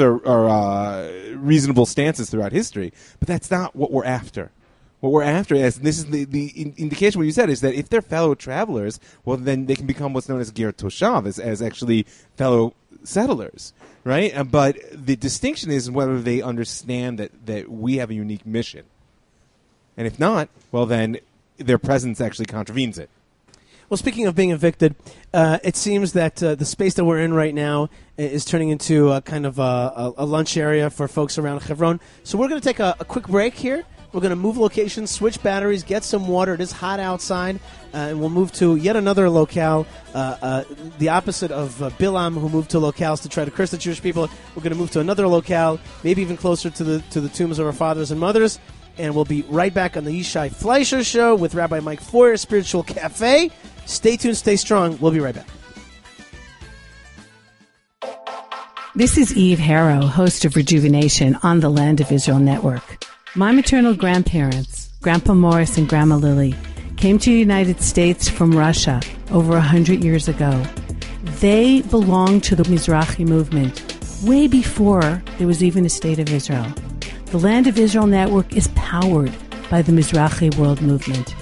are reasonable stances throughout history, but that's not what we're after. What we're after is, and this is the indication what you said, is that if they're fellow travelers, well, then they can become what's known as ger toshav, as actually fellow settlers, right? But the distinction is whether they understand that we have a unique mission. And if not, well, then their presence actually contravenes it. Well, speaking of being evicted, it seems that the space that we're in right now is turning into a kind of a lunch area for folks around Hebron. So we're going to take a quick break here. We're going to move locations, switch batteries, get some water. It is hot outside, and we'll move to yet another locale, the opposite of Bilam, who moved to locales to try to curse the Jewish people. We're going to move to another locale, maybe even closer to the tombs of our fathers and mothers. And we'll be right back on the Yishai Fleisher Show with Rabbi Mike Feuer, Spiritual Cafe. Stay tuned, stay strong. We'll be right back. This is Eve Harrow, host of Rejuvenation on the Land of Israel Network. My maternal grandparents, Grandpa Morris and Grandma Lily, came to the United States from Russia over 100 years ago. They belonged to the Mizrahi movement way before there was even a state of Israel. The Land of Israel Network is powered by the Mizrahi World Movement.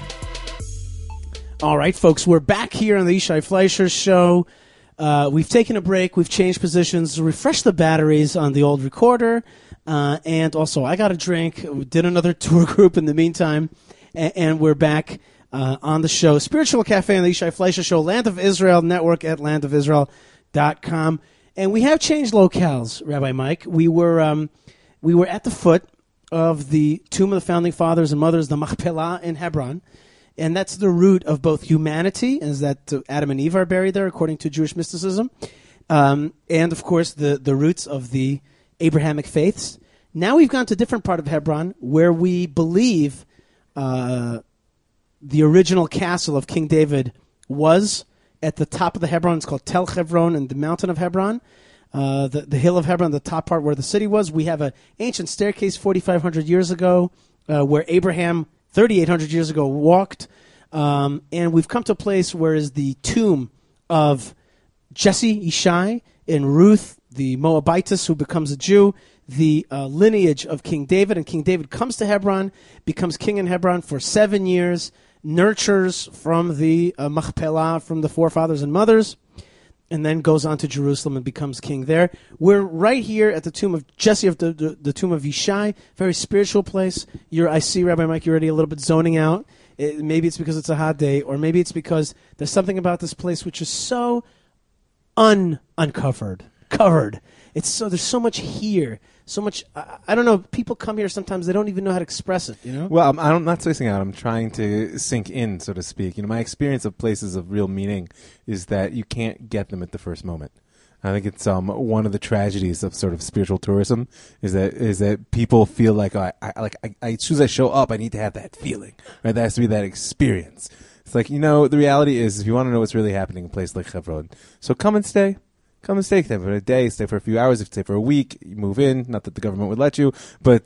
All right, folks, we're back here on the Yishai Fleisher Show. We've taken a break. We've changed positions, refreshed the batteries on the old recorder, and also I got a drink. We did another tour group in the meantime, and we're back on the show. Spiritual Cafe on the Yishai Fleisher Show, Land of Israel Network at landofisrael.com. And we have changed locales, Rabbi Mike. We were at the foot of the Tomb of the Founding Fathers and Mothers, the Machpelah in Hebron. And that's the root of both humanity, as that Adam and Eve are buried there, according to Jewish mysticism, and, of course, the roots of the Abrahamic faiths. Now we've gone to a different part of Hebron, where we believe the original castle of King David was at the top of the Hebron. It's called Tel Hebron, and the mountain of Hebron, the hill of Hebron, the top part where the city was. We have an ancient staircase 4,500 years ago where Abraham 3,800 years ago walked, and we've come to a place where is the tomb of Jesse, Ishai, and Ruth, the Moabitess, who becomes a Jew, the lineage of King David. And King David comes to Hebron, becomes king in Hebron for 7 years, nurtures from the Machpelah, from the forefathers and mothers, and then goes on to Jerusalem and becomes king there. We're right here at the tomb of Jesse, of the tomb of Yishai, very spiritual place. I see, Rabbi Mike, you're already a little bit zoning out. Maybe it's because it's a hot day, or maybe it's because there's something about this place which is so covered. There's so much here. So much, I don't know, people come here sometimes, they don't even know how to express it, Well, I'm not spacing out. I'm trying to sink in, so to speak. My experience of places of real meaning is that you can't get them at the first moment. I think it's one of the tragedies of sort of spiritual tourism is that people feel like as soon as I show up, I need to have that feeling. Right? There has to be that experience. It's like, the reality is, if you want to know what's really happening in a place like Hebron, so come and stay. Come and stay for a day, stay for a few hours, if stay for a week, you move in, not that the government would let you, but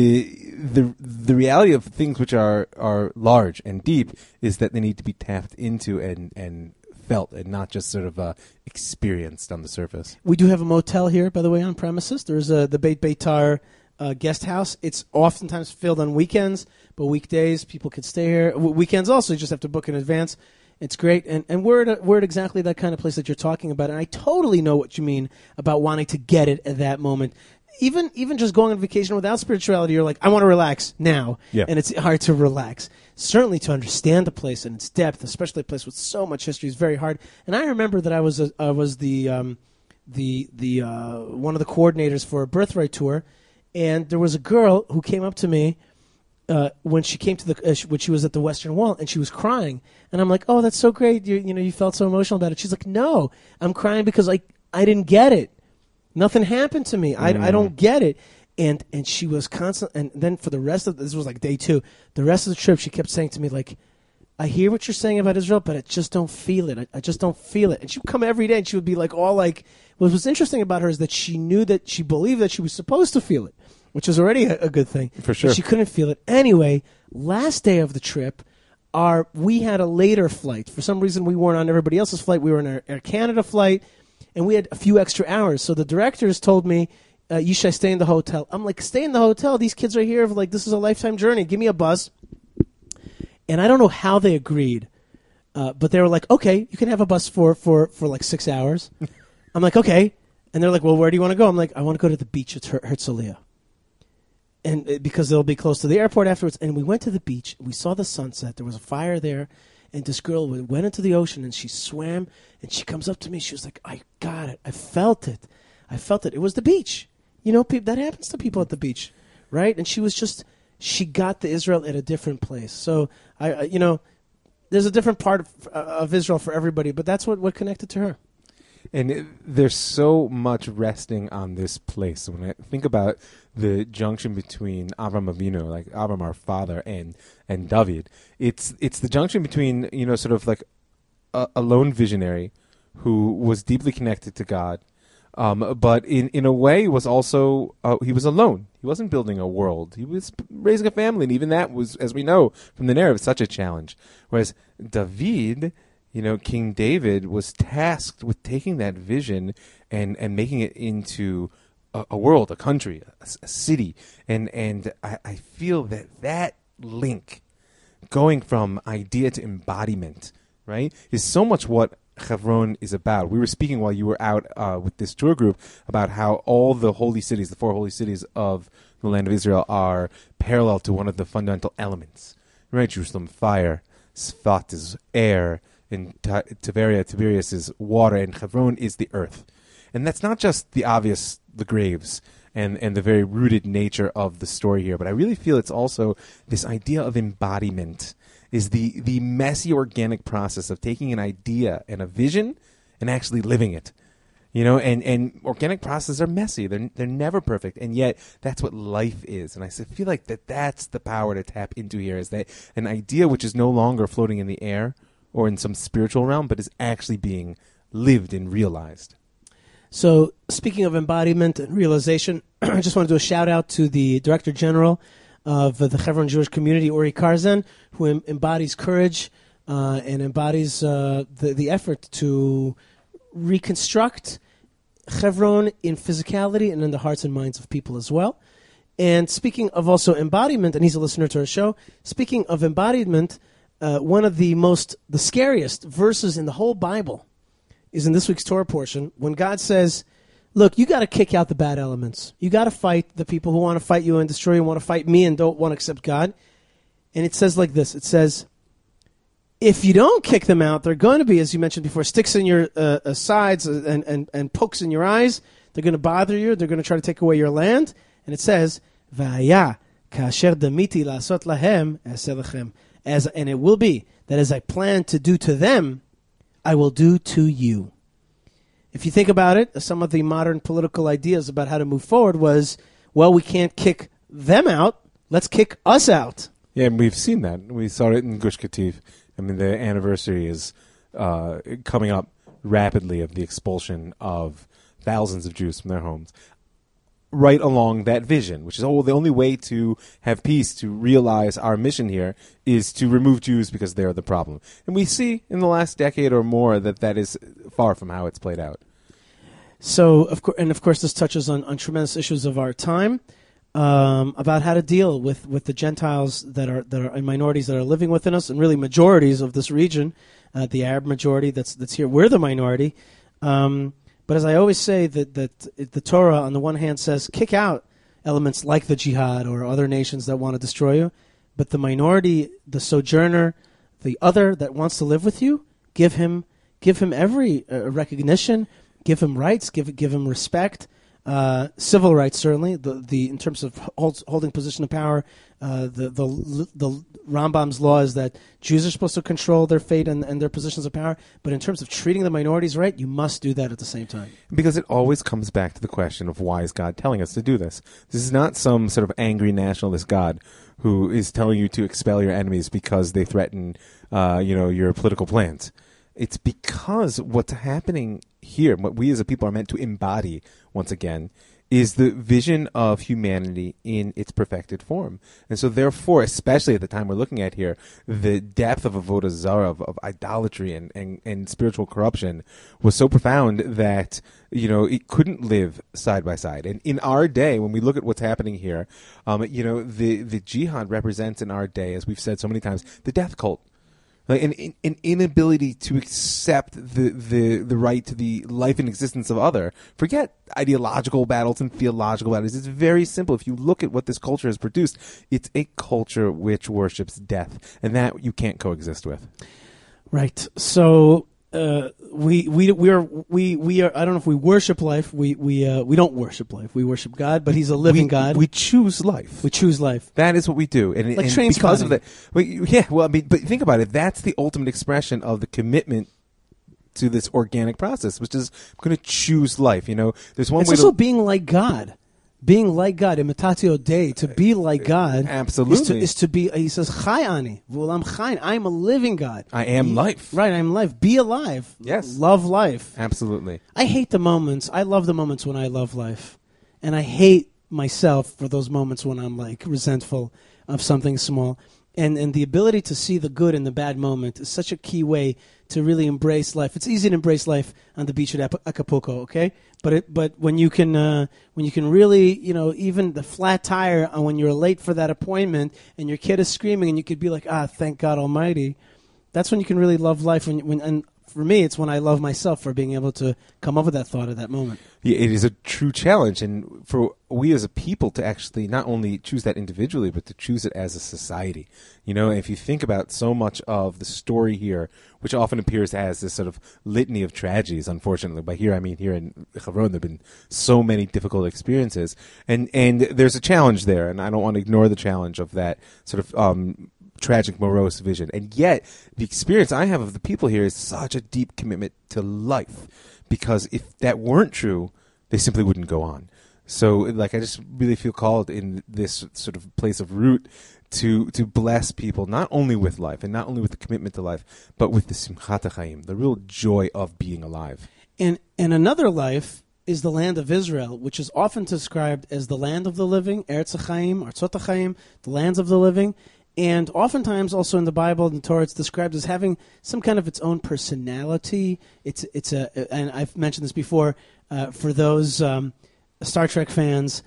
the reality of things which are large and deep is that they need to be tapped into and felt and not just sort of experienced on the surface. We do have a motel here, by the way, on premises. There's the Beit Beitar guest house. It's oftentimes filled on weekends, but weekdays people can stay here. Weekends also, you just have to book in advance. It's great, and we're at exactly that kind of place that you're talking about, and I totally know what you mean about wanting to get it at that moment. Even just going on vacation without spirituality, you're like, I want to relax now, and it's hard to relax. Certainly to understand the place and its depth, especially a place with so much history, is very hard. And I remember that I was the one of the coordinators for a birthright tour, and there was a girl who came up to me when she came to when she was at the Western Wall, and she was crying, and I'm like, "Oh, that's so great! You felt so emotional about it." She's like, "No, I'm crying because I didn't get it. Nothing happened to me. I don't get it." And she was constant. And then for the rest of this was like day 2. The rest of the trip, she kept saying to me like, "I hear what you're saying about Israel, but I just don't feel it. I just don't feel it." And she would come every day, and she would be like, all like, what was interesting about her is that she knew that she believed that she was supposed to feel it, which was already a good thing. For sure. But she couldn't feel it. Anyway, last day of the trip, we had a later flight. For some reason, we weren't on everybody else's flight. We were on our Air Canada flight, and we had a few extra hours. So the directors told me, you should stay in the hotel. I'm like, stay in the hotel? These kids are here. Like, this is a lifetime journey. Give me a bus. And I don't know how they agreed, but they were like, okay, you can have a bus for like 6 hours. I'm like, okay. And they're like, well, where do you want to go? I'm like, I want to go to the beach at Herzliya. And because they'll be close to the airport afterwards. And we went to the beach. We saw the sunset. There was a fire there. And this girl went into the ocean, and she swam. And she comes up to me. She was like, I got it. I felt it. It was the beach. That happens to people at the beach, right? And she got the Israel at a different place. So, there's a different part of Israel for everybody. But that's what connected to her. And there's so much resting on this place. When I think about the junction between Avram Avinu, like Avram our father, and David, it's the junction between, sort of like a lone visionary who was deeply connected to God, but in a way was also, he was alone. He wasn't building a world. He was raising a family, and even that was, as we know from the narrative, such a challenge. Whereas David, King David was tasked with taking that vision and making it into a world, a country, a city. And I feel that link, going from idea to embodiment, right, is so much what Hebron is about. We were speaking while you were out with this tour group about how all the holy cities, the 4 holy cities of the land of Israel, are parallel to one of the fundamental elements, right? Jerusalem, fire. Sfat is air. And Tiberias is water, and Hebron is the earth. And that's not just the obvious, the graves, and the very rooted nature of the story here, but I really feel it's also this idea of embodiment, is the messy organic process of taking an idea and a vision and actually living it. And organic processes are messy. They're never perfect, and yet that's what life is. And I feel like that's the power to tap into here, is that an idea which is no longer floating in the air or in some spiritual realm, but is actually being lived and realized. So, speaking of embodiment and realization, I just want to do a shout-out to the Director General of the Hebron Jewish Community, Uri Karzan, who embodies courage and embodies the effort to reconstruct Hebron in physicality and in the hearts and minds of people as well. And speaking of also embodiment, and he's a listener to our show, speaking of embodiment, one of the scariest verses in the whole Bible is in this week's Torah portion, when God says, look, you got to kick out the bad elements. You got to fight the people who want to fight you and destroy you, want to fight me and don't want to accept God. And it says like this. It says, if you don't kick them out, they're going to be, as you mentioned before, sticks in your sides and pokes in your eyes. They're going to bother you. They're going to try to take away your land. And it says, V'aya kasher damiti la'asot lahem aseh lechem. And it will be that as I plan to do to them, I will do to you. if you think about it, some of the modern political ideas about how to move forward was, well, we can't kick them out. Let's kick us out. Yeah, and we've seen that. We saw it in Gush Katif. I mean, the anniversary is coming up rapidly of the expulsion of thousands of Jews from their homes. Right along that vision, which is, the only way to have peace, to realize our mission here, is to remove Jews because they're the problem. And we see in the last decade or more that is far from how it's played out. So, of course, this touches on tremendous issues of our time about how to deal with the Gentiles that are minorities that are living within us, and really majorities of this region, the Arab majority that's here. We're the minority. But as I always say, that the Torah, on the one hand, says kick out elements like the jihad or other nations that want to destroy you, but the minority, the sojourner, the other that wants to live with you, give him every recognition, give him rights, give him respect, civil rights certainly. The in terms of holding position of power, the Rambam's law is that Jews are supposed to control their fate and their positions of power, but in terms of treating the minorities right, you must do that at the same time. Because it always comes back to the question of, why is God telling us to do this? This is not some sort of angry nationalist God who is telling you to expel your enemies because they threaten your political plans. It's because what's happening here, what we as a people are meant to embody, once again, is the vision of humanity in its perfected form. And so therefore, especially at the time we're looking at here, the depth of avodah zarah, of idolatry and spiritual corruption was so profound that, it couldn't live side by side. And in our day, when we look at what's happening here, the jihad represents in our day, as we've said so many times, the death cult. Like an inability to accept the right to the life and existence of other. Forget ideological battles and theological battles. It's very simple. If you look at what this culture has produced, it's a culture which worships death, and that you can't coexist with. Right. So we are. I don't know if we worship life. We don't worship life. We worship God, but He's a living God. We choose life. We choose life. That is what we do, and like and train because spotting. of that. But think about it. That's the ultimate expression of the commitment to this organic process, which is, I'm going to choose life. There's one It's way also to being like God. Being like God, imitatio Dei, to be like God, absolutely is to be. He says, "Chai ani, v'olam chayin." I am a living God. I am life. Right, I am life. Be alive. Yes, love life. Absolutely. I hate the moments. I love the moments when I love life, and I hate myself for those moments when I'm like resentful of something small. And the ability to see the good in the bad moment is such a key way to really embrace life. It's easy to embrace life on the beach at Acapulco, okay? But when you can really, even the flat tire when you're late for that appointment and your kid is screaming and you could be like, thank God Almighty. That's when you can really love life. And for me, it's when I love myself for being able to come up with that thought at that moment. Yeah, it is a true challenge, and for we as a people to actually not only choose that individually, but to choose it as a society. If you think about so much of the story here, which often appears as this sort of litany of tragedies, unfortunately. By here, I mean here in Hebron, there have been so many difficult experiences, and there's a challenge there, and I don't want to ignore the challenge of that sort of tragic, morose vision. And yet, the experience I have of the people here is such a deep commitment to life, because if that weren't true, they simply wouldn't go on. So, I just really feel called in this sort of place of root to bless people, not only with life and not only with the commitment to life, but with the simchat hachaim, the real joy of being alive. And another life is the land of Israel, which is often described as the land of the living, Eretz HaChaim, Artzot HaChaim, the lands of the living. And oftentimes also in the Bible and the Torah, it's described as having some kind of its own personality. And I've mentioned this before, for those Star Trek fans,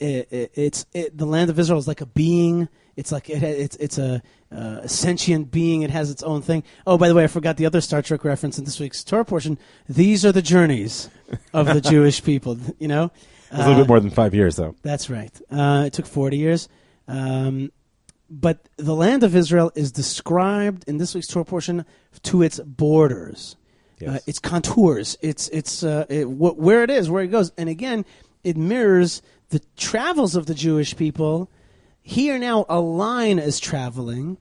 the land of Israel is like a being. It's like it's a sentient being. It has its own thing. Oh, by the way, I forgot the other Star Trek reference in this week's Torah portion. These are the journeys of the Jewish people. It was a little bit more than 5 years, though. That's right. It took 40 years. But the land of Israel is described in this week's Torah portion to its borders, yes. Its contours, where it is, where it goes. And again, it mirrors the travels of the Jewish people. Here now, a line is traveling,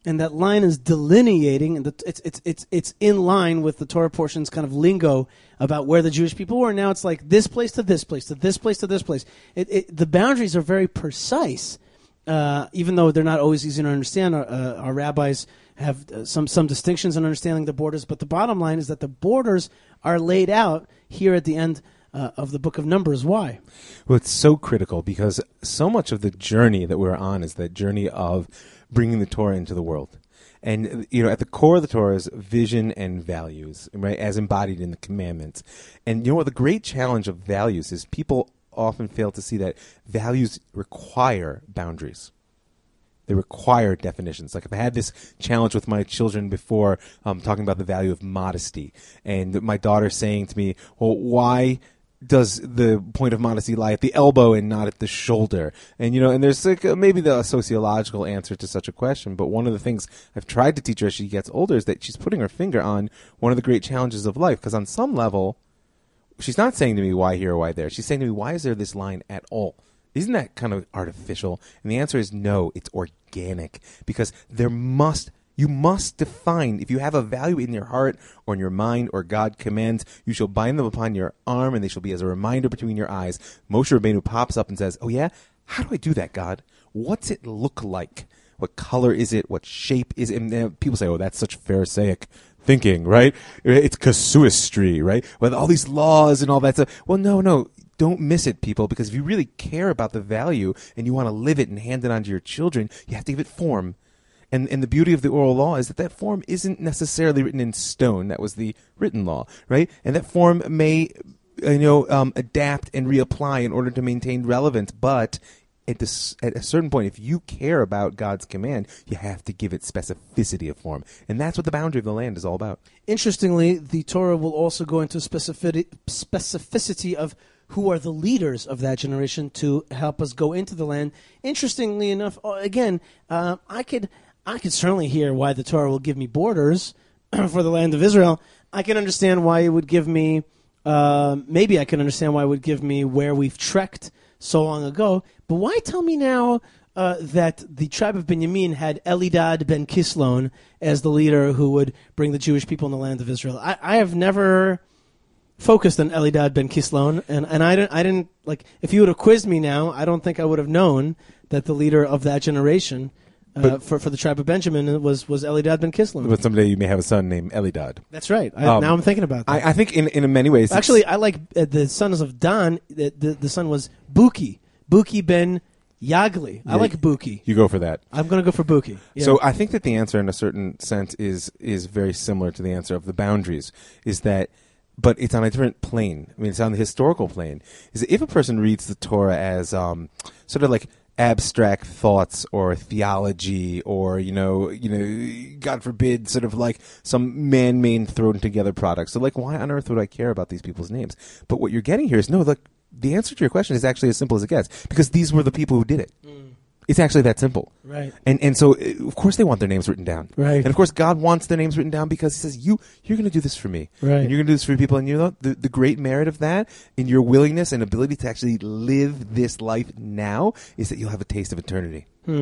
And that line is delineating, and it's in line with the Torah portion's kind of lingo about where the Jewish people were. Now it's like this place to this place to this place to this place. The boundaries are very precise, even though they're not always easy to understand. Our rabbis have some distinctions in understanding the borders, but the bottom line is that the borders are laid out here at the end of the book of Numbers. Why? Well, it's so critical because so much of the journey that we're on is that journey of bringing the Torah into the world. And, at the core of the Torah is vision and values, right, as embodied in the commandments. And you know what? The great challenge of values is people often fail to see that values require boundaries. They require definitions. Like if I had this challenge with my children before, talking about the value of modesty, and my daughter saying to me, well, why does the point of modesty lie at the elbow and not at the shoulder? And, and there's maybe the sociological answer to such a question, but one of the things I've tried to teach her as she gets older is that she's putting her finger on one of the great challenges of life, because on some level, she's not saying to me, why here or why there? She's saying to me, why is there this line at all? Isn't that kind of artificial? And the answer is no, it's organic, because you must define, if you have a value in your heart or in your mind or God commands, you shall bind them upon your arm and they shall be as a reminder between your eyes. Moshe Rabbeinu pops up and says, oh yeah? How do I do that, God? What's it look like? What color is it? What shape is it? And people say, oh, that's such Pharisaic thinking, right? It's casuistry, right? With all these laws and all that stuff. Well, no. Don't miss it, people, because if you really care about the value and you want to live it and hand it on to your children, you have to give it form. And the beauty of the oral law is that form isn't necessarily written in stone. That was the written law, right? And that form may, adapt and reapply in order to maintain relevance. But at a certain point, if you care about God's command, you have to give it specificity of form. And that's what the boundary of the land is all about. Interestingly, the Torah will also go into specificity of who are the leaders of that generation to help us go into the land. Interestingly enough, again, I could certainly hear why the Torah will give me borders for the land of Israel. I can understand why it would give me, maybe I can understand why it would give me where we've trekked so long ago. But why tell me now that the tribe of Benjamin had Elidad ben Kislon as the leader who would bring the Jewish people in the land of Israel? I have never focused on Elidad ben Kislon, and I didn't like. If you would have quizzed me now, I don't think I would have known that the leader of that generation for the tribe of Benjamin was Elidad ben Kislon. But someday you may have a son named Elidad. That's right. Now I'm thinking about that. I think in many ways, actually, I like the sons of Dan. The son was Buki ben Yagli. I like Buki. You go for that. I'm going to go for Buki. Yeah. So I think that the answer, in a certain sense, is very similar to the answer of the boundaries. Is that, but it's on a different plane. I mean, it's on the historical plane. Is that if a person reads the Torah as sort of like abstract thoughts or theology or God forbid, sort of like some man-made thrown together product. So like, why on earth would I care about these people's names? But what you're getting here is no. Look, the answer to your question is actually as simple as it gets, because these were the people who did it. It's actually that simple. Right. And so, of course, they want their names written down. Right. And, of course, God wants their names written down because he says, you're going to do this for me. Right. And you're going to do this for people. And the great merit of that, in your willingness and ability to actually live this life now, is that you'll have a taste of eternity.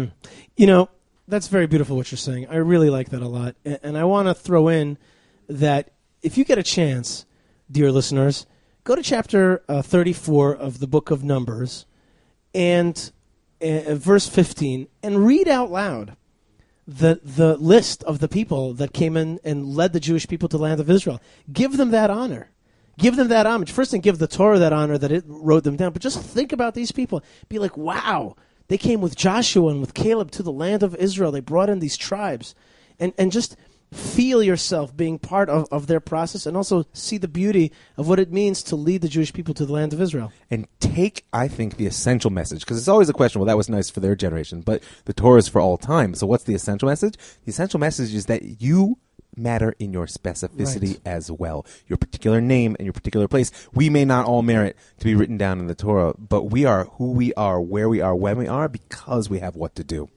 That's very beautiful what you're saying. I really like that a lot. And I want to throw in that if you get a chance, dear listeners, go to chapter 34 of the book of Numbers and verse 15, and read out loud the list of the people that came in and led the Jewish people to the land of Israel. Give them that honor. Give them that homage. First thing, give the Torah that honor that it wrote them down. But just think about these people. Be like, wow, they came with Joshua and with Caleb to the land of Israel. They brought in these tribes. And just feel yourself being part of their process, and also see the beauty of what it means to lead the Jewish people to the land of Israel. And take, I think, the essential message, because it's always a question, well, that was nice for their generation, but the Torah is for all time. So what's the essential message? The essential message is that you matter in your specificity as well. Your particular name and your particular place. We may not all merit to be written down in the Torah, but we are who we are, where we are, when we are, because we have what to do.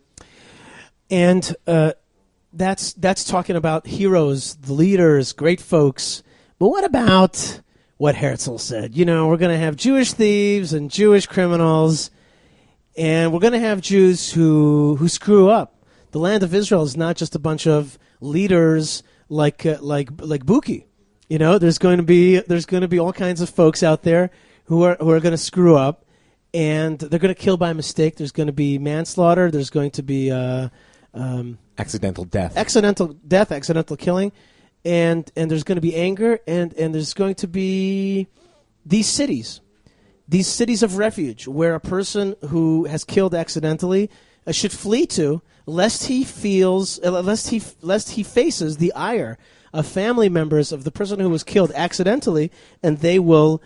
And that's talking about heroes, the leaders, great folks. But what about what Herzl said? We're going to have Jewish thieves and Jewish criminals, and we're going to have Jews who screw up. The land of Israel is not just a bunch of leaders like Buki. You know, there's going to be all kinds of folks out there who are going to screw up, and they're going to kill by mistake. There's going to be manslaughter. There's going to be accidental death, accidental killing, and there's going to be anger, and there's going to be these cities of refuge where a person who has killed accidentally should flee to, lest he faces the ire of family members of the person who was killed accidentally, and they will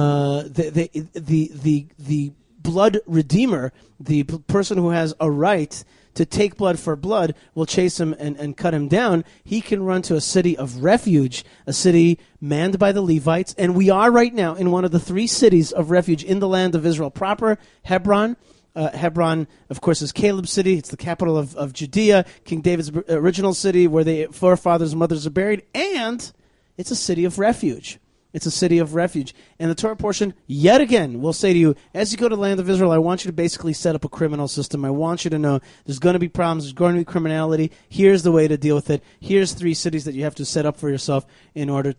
the blood redeemer, the person who has a right to take blood for blood, will chase him and cut him down. He can run to a city of refuge, a city manned by the Levites, and we are right now in one of the 3 cities of refuge in the land of Israel proper, Hebron. Hebron, of course, is Caleb's city. It's the capital of Judea, King David's original city where the forefathers and mothers are buried, and it's a city of refuge. It's a city of refuge. And the Torah portion, yet again, will say to you, as you go to the land of Israel, I want you to basically set up a criminal system. I want you to know there's going to be problems. There's going to be criminality. Here's the way to deal with it. Here's 3 cities that you have to set up for yourself in order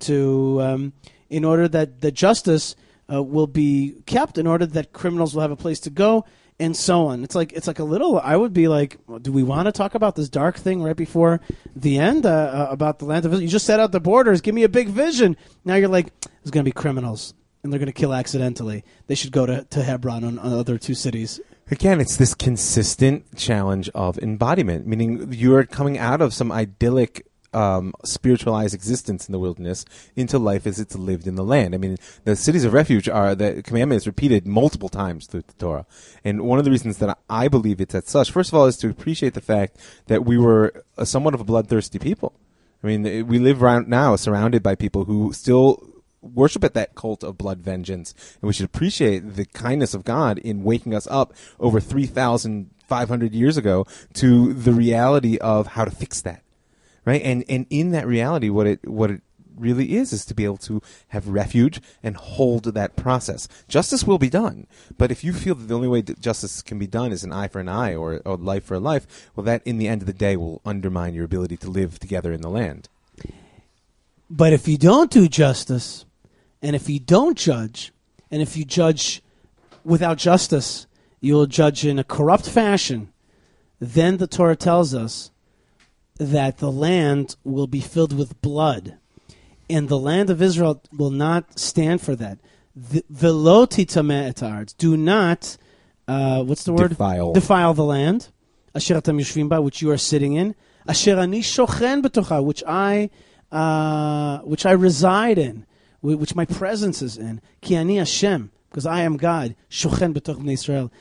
that the justice will be kept, in order that criminals will have a place to go, and so on. It's like a little. I would be like, do we want to talk about this dark thing right before the end about the land of Israel? You just set out the borders. Give me a big vision. Now you're like, there's going to be criminals, and they're going to kill accidentally. They should go to Hebron on other 2 cities. Again, it's this consistent challenge of embodiment, meaning you're coming out of some idyllic spiritualized existence in the wilderness into life as it's lived in the land. I mean, the cities of refuge the commandment is repeated multiple times through the Torah. And one of the reasons that I believe it's as such, first of all, is to appreciate the fact that we were somewhat of a bloodthirsty people. I mean, we live right now surrounded by people who still worship at that cult of blood vengeance, and we should appreciate the kindness of God in waking us up over 3,500 years ago to the reality of how to fix that. Right, and in that reality, what it really is to be able to have refuge and hold that process. Justice will be done, but if you feel that the only way that justice can be done is an eye for an eye or life for a life, well, that in the end of the day will undermine your ability to live together in the land. But if you don't do justice, and if you don't judge, and if you judge without justice, you will judge in a corrupt fashion, then the Torah tells us that the land will be filled with blood. And the land of Israel will not stand for that. Velo titameh et haaretz. Do not, what's the word? Defile the land. Asher atam yoshvim ba, which you are sitting in. Asher ani shochen betocha, which I reside in, which my presence is in. Ki ani Hashem, because I am God. Shochen betoch bnei Israel.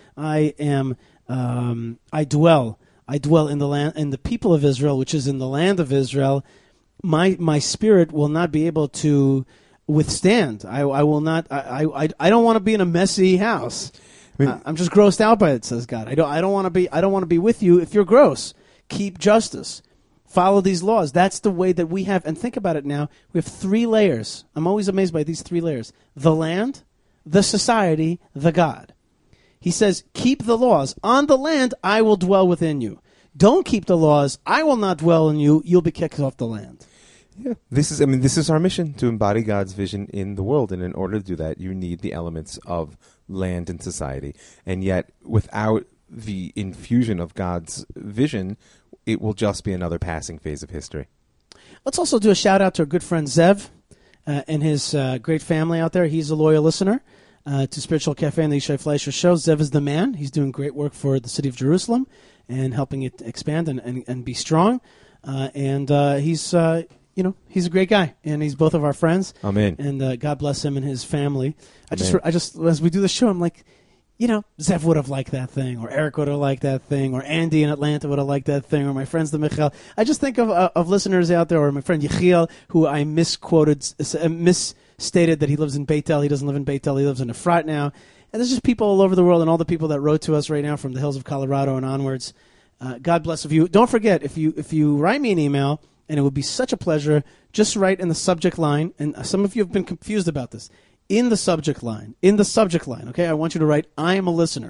I dwell in the land, in the people of Israel, which is in the land of Israel. My spirit will not be able to withstand. I will not. I don't want to be in a messy house. I'm just grossed out by it, says God. I don't want to be with you if you're gross. Keep justice. Follow these laws. That's the way that we have. And think about it now. We have 3 layers. I'm always amazed by these 3 layers: the land, the society, the God. He says, keep the laws. On the land, I will dwell within you. Don't keep the laws. I will not dwell in you. You'll be kicked off the land. Yeah, this is our mission, to embody God's vision in the world. And in order to do that, you need the elements of land and society. And yet, without the infusion of God's vision, it will just be another passing phase of history. Let's also do a shout out to our good friend Zev and his great family out there. He's a loyal listener to Spiritual Cafe and the Yishai Fleischer Show. Zev is the man. He's doing great work for the city of Jerusalem and helping it expand and be strong. And he's a great guy, and he's both of our friends. Amen. And God bless him and his family. I just as we do the show, I'm like, Zev would have liked that thing, or Eric would have liked that thing, or Andy in Atlanta would have liked that thing, or my friends, the Michael. I just think of listeners out there, or my friend Yechiel, who I misstated that he lives in Beit El. He doesn't live in Beit El. He lives in Efrat now. And there's just people all over the world, and all the people that wrote to us right now from the hills of Colorado and onwards. God bless of you. Don't forget, if you write me an email, and it would be such a pleasure, just write in the subject line, and some of you have been confused about this, in the subject line, okay? I want you to write, I am a listener.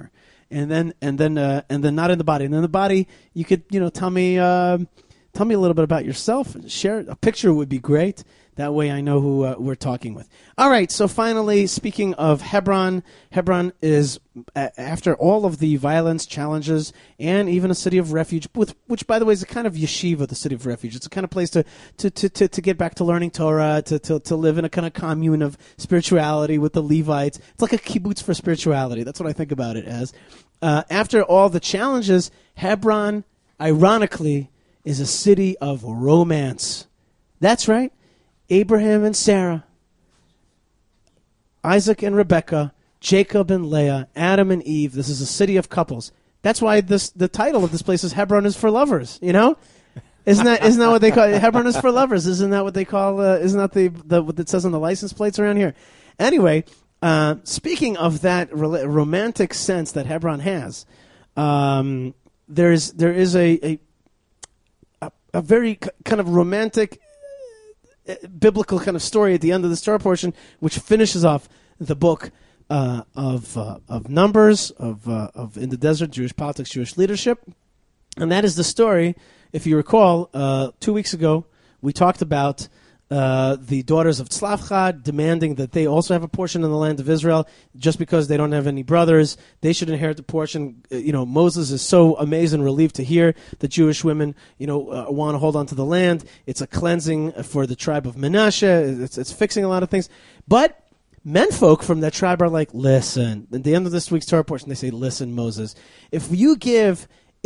and then not in the body. And in the body, you could tell me a little bit about yourself. Share a picture would be great. That way I know who we're talking with. All right, so finally, speaking of Hebron, Hebron is, after all of the violence, challenges, and even a city of refuge, which, by the way, is a kind of yeshiva, the city of refuge. It's a kind of place to get back to learning Torah, to live in a kind of commune of spirituality with the Levites. It's like a kibbutz for spirituality. That's what I think about it as. After all the challenges, Hebron, ironically, is a city of romance. That's right. Abraham and Sarah, Isaac and Rebekah, Jacob and Leah, Adam and Eve. This is a city of couples. That's why the title of this place is Hebron is for lovers. Isn't that what they call it? Hebron is for lovers? Isn't that what they call? Isn't that what it says on the license plates around here? Anyway, speaking of that romantic sense that Hebron has, there is a very kind of romantic, biblical kind of story at the end of this Torah portion, which finishes off the book of Numbers, of in the desert, Jewish politics, Jewish leadership, and that is the story. If you recall, 2 weeks ago we talked about the daughters of Tzlafchad demanding that they also have a portion in the land of Israel. Just because they don't have any brothers, they should inherit the portion. Moses is so amazed and relieved to hear that Jewish women, want to hold on to the land. It's a cleansing for the tribe of Menashe. It's fixing a lot of things. But menfolk from that tribe are like, listen. At the end of this week's Torah portion, they say, listen, Moses, if you give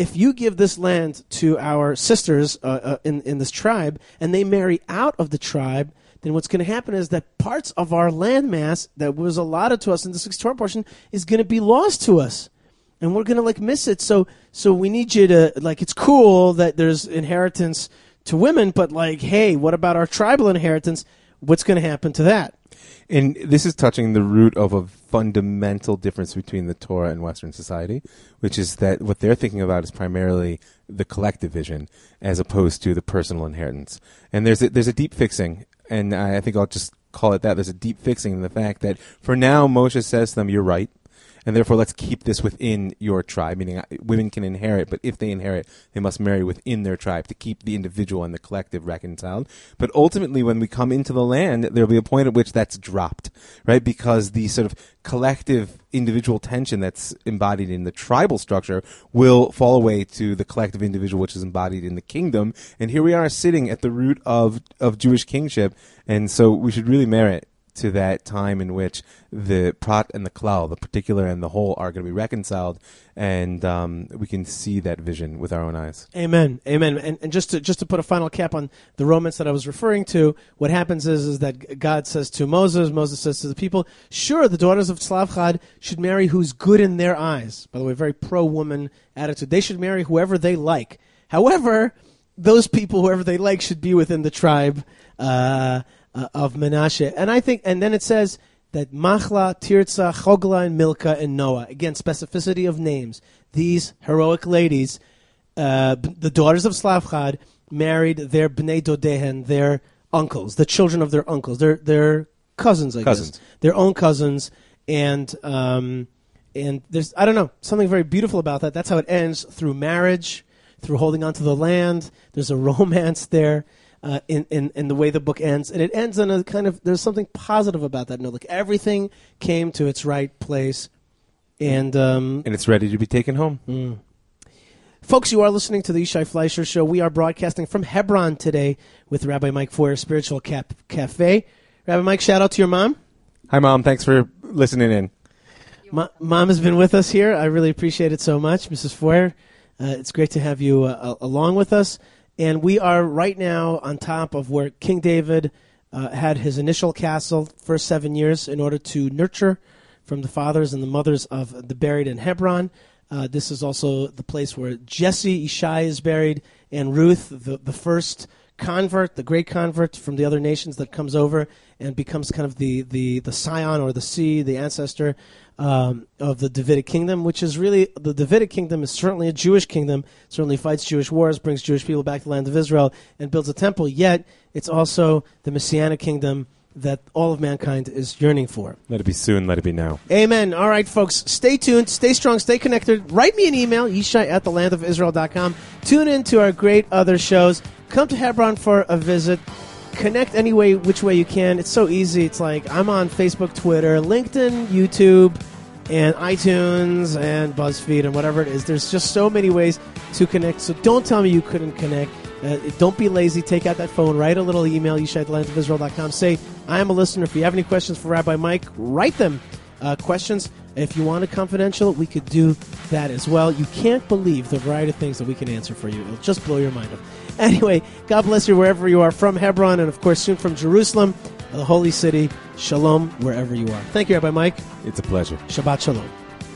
this land to our sisters in this tribe, and they marry out of the tribe, then what's going to happen is that parts of our landmass that was allotted to us in this Torah portion is going to be lost to us, and we're going to miss it. So we need you to it's cool that there's inheritance to women, but hey, what about our tribal inheritance? What's going to happen to that? And this is touching the root of a fundamental difference between the Torah and Western society, which is that what they're thinking about is primarily the collective vision as opposed to the personal inheritance. And there's a deep fixing, and I think I'll just call it that. There's a deep fixing in the fact that for now Moshe says to them, you're right, and therefore let's keep this within your tribe, meaning women can inherit, but if they inherit, they must marry within their tribe to keep the individual and the collective reconciled. But ultimately, when we come into the land, there'll be a point at which that's dropped, right? Because the sort of collective individual tension that's embodied in the tribal structure will fall away to the collective individual, which is embodied in the kingdom. And here we are sitting at the root of Jewish kingship, and so we should really merit to that time in which the prat and the klal, the particular and the whole, are going to be reconciled, and we can see that vision with our own eyes. Amen, amen. And just to put a final cap on the romance that I was referring to, what happens is that God says to Moses says to the people, sure, the daughters of Tzlafchad should marry who's good in their eyes. By the way, very pro-woman attitude. They should marry whoever they like. However, those people, whoever they like, should be within the tribe of Menashe. And then it says that Machla, Tirza, Chogla, and Milka, and Noah. Again, specificity of names. These heroic ladies, the daughters of Tzlafchad, married their Bnei Dodehen, their uncles, the children of their uncles, their cousins, I guess. Their own cousins. And there's, I don't know, something very beautiful about that. That's how it ends, through marriage, through holding on to the land. There's a romance there. In the way the book ends, and it ends on a kind of, there's something positive about that note. Everything came to its right place, and it's ready to be taken home. Folks, you are listening to the Yishai Fleischer Show. We are broadcasting from Hebron today with Rabbi Mike Feuer, Spiritual Cafe. Rabbi Mike, shout out to your mom. Hi, Mom. Thanks for listening in. Mom has been with us here. I really appreciate it so much, Mrs. Feuer. It's great to have you along with us. And we are right now on top of where King David had his initial castle for 7 years in order to nurture from the fathers and the mothers of the buried in Hebron. This is also the place where Jesse, Ishai is buried, and Ruth, the first convert, the great convert from the other nations that comes over and becomes kind of the scion or the seed, the ancestor of the Davidic kingdom, which is really, the Davidic kingdom is certainly a Jewish kingdom, certainly fights Jewish wars, brings Jewish people back to the land of Israel, and builds a temple, yet it's also the Messianic kingdom that all of mankind is yearning for. Let it be soon, let it be now. Amen. All right, folks, stay tuned, stay strong, stay connected. Write me an email, yishai@thelandofisrael.com. Tune in to our great other shows. Come to Hebron for a visit. Connect any way, which way you can. It's so easy. It's like I'm on Facebook, Twitter, LinkedIn, YouTube, and iTunes, and BuzzFeed, and whatever it is. There's just so many ways to connect, so don't tell me you couldn't connect. Don't be lazy. Take out that phone. Write a little email, yishai@thelandofisrael.com. Say, I am a listener. If you have any questions for Rabbi Mike, write them. Questions. If you want it confidential, we could do that as well. You can't believe the variety of things that we can answer for you. It'll just blow your mind up. Anyway, God bless you wherever you are from Hebron, and of course soon from Jerusalem, the holy city. Shalom wherever you are. Thank you, Rabbi Mike. It's a pleasure. Shabbat shalom.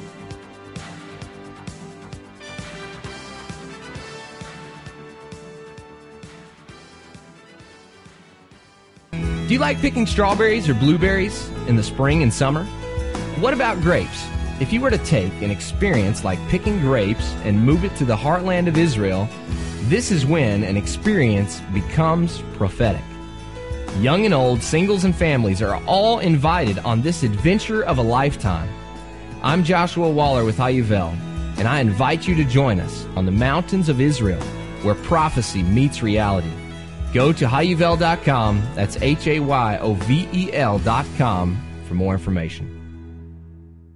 Do you like picking strawberries or blueberries in the spring and summer? What about grapes? If you were to take an experience like picking grapes and move it to the heartland of Israel, this is when an experience becomes prophetic. Young and old, singles and families are all invited on this adventure of a lifetime. I'm Joshua Waller with Hayuvel, and I invite you to join us on the mountains of Israel, where prophecy meets reality. Go to Hayuvel.com, that's HAYOVEL.com, for more information.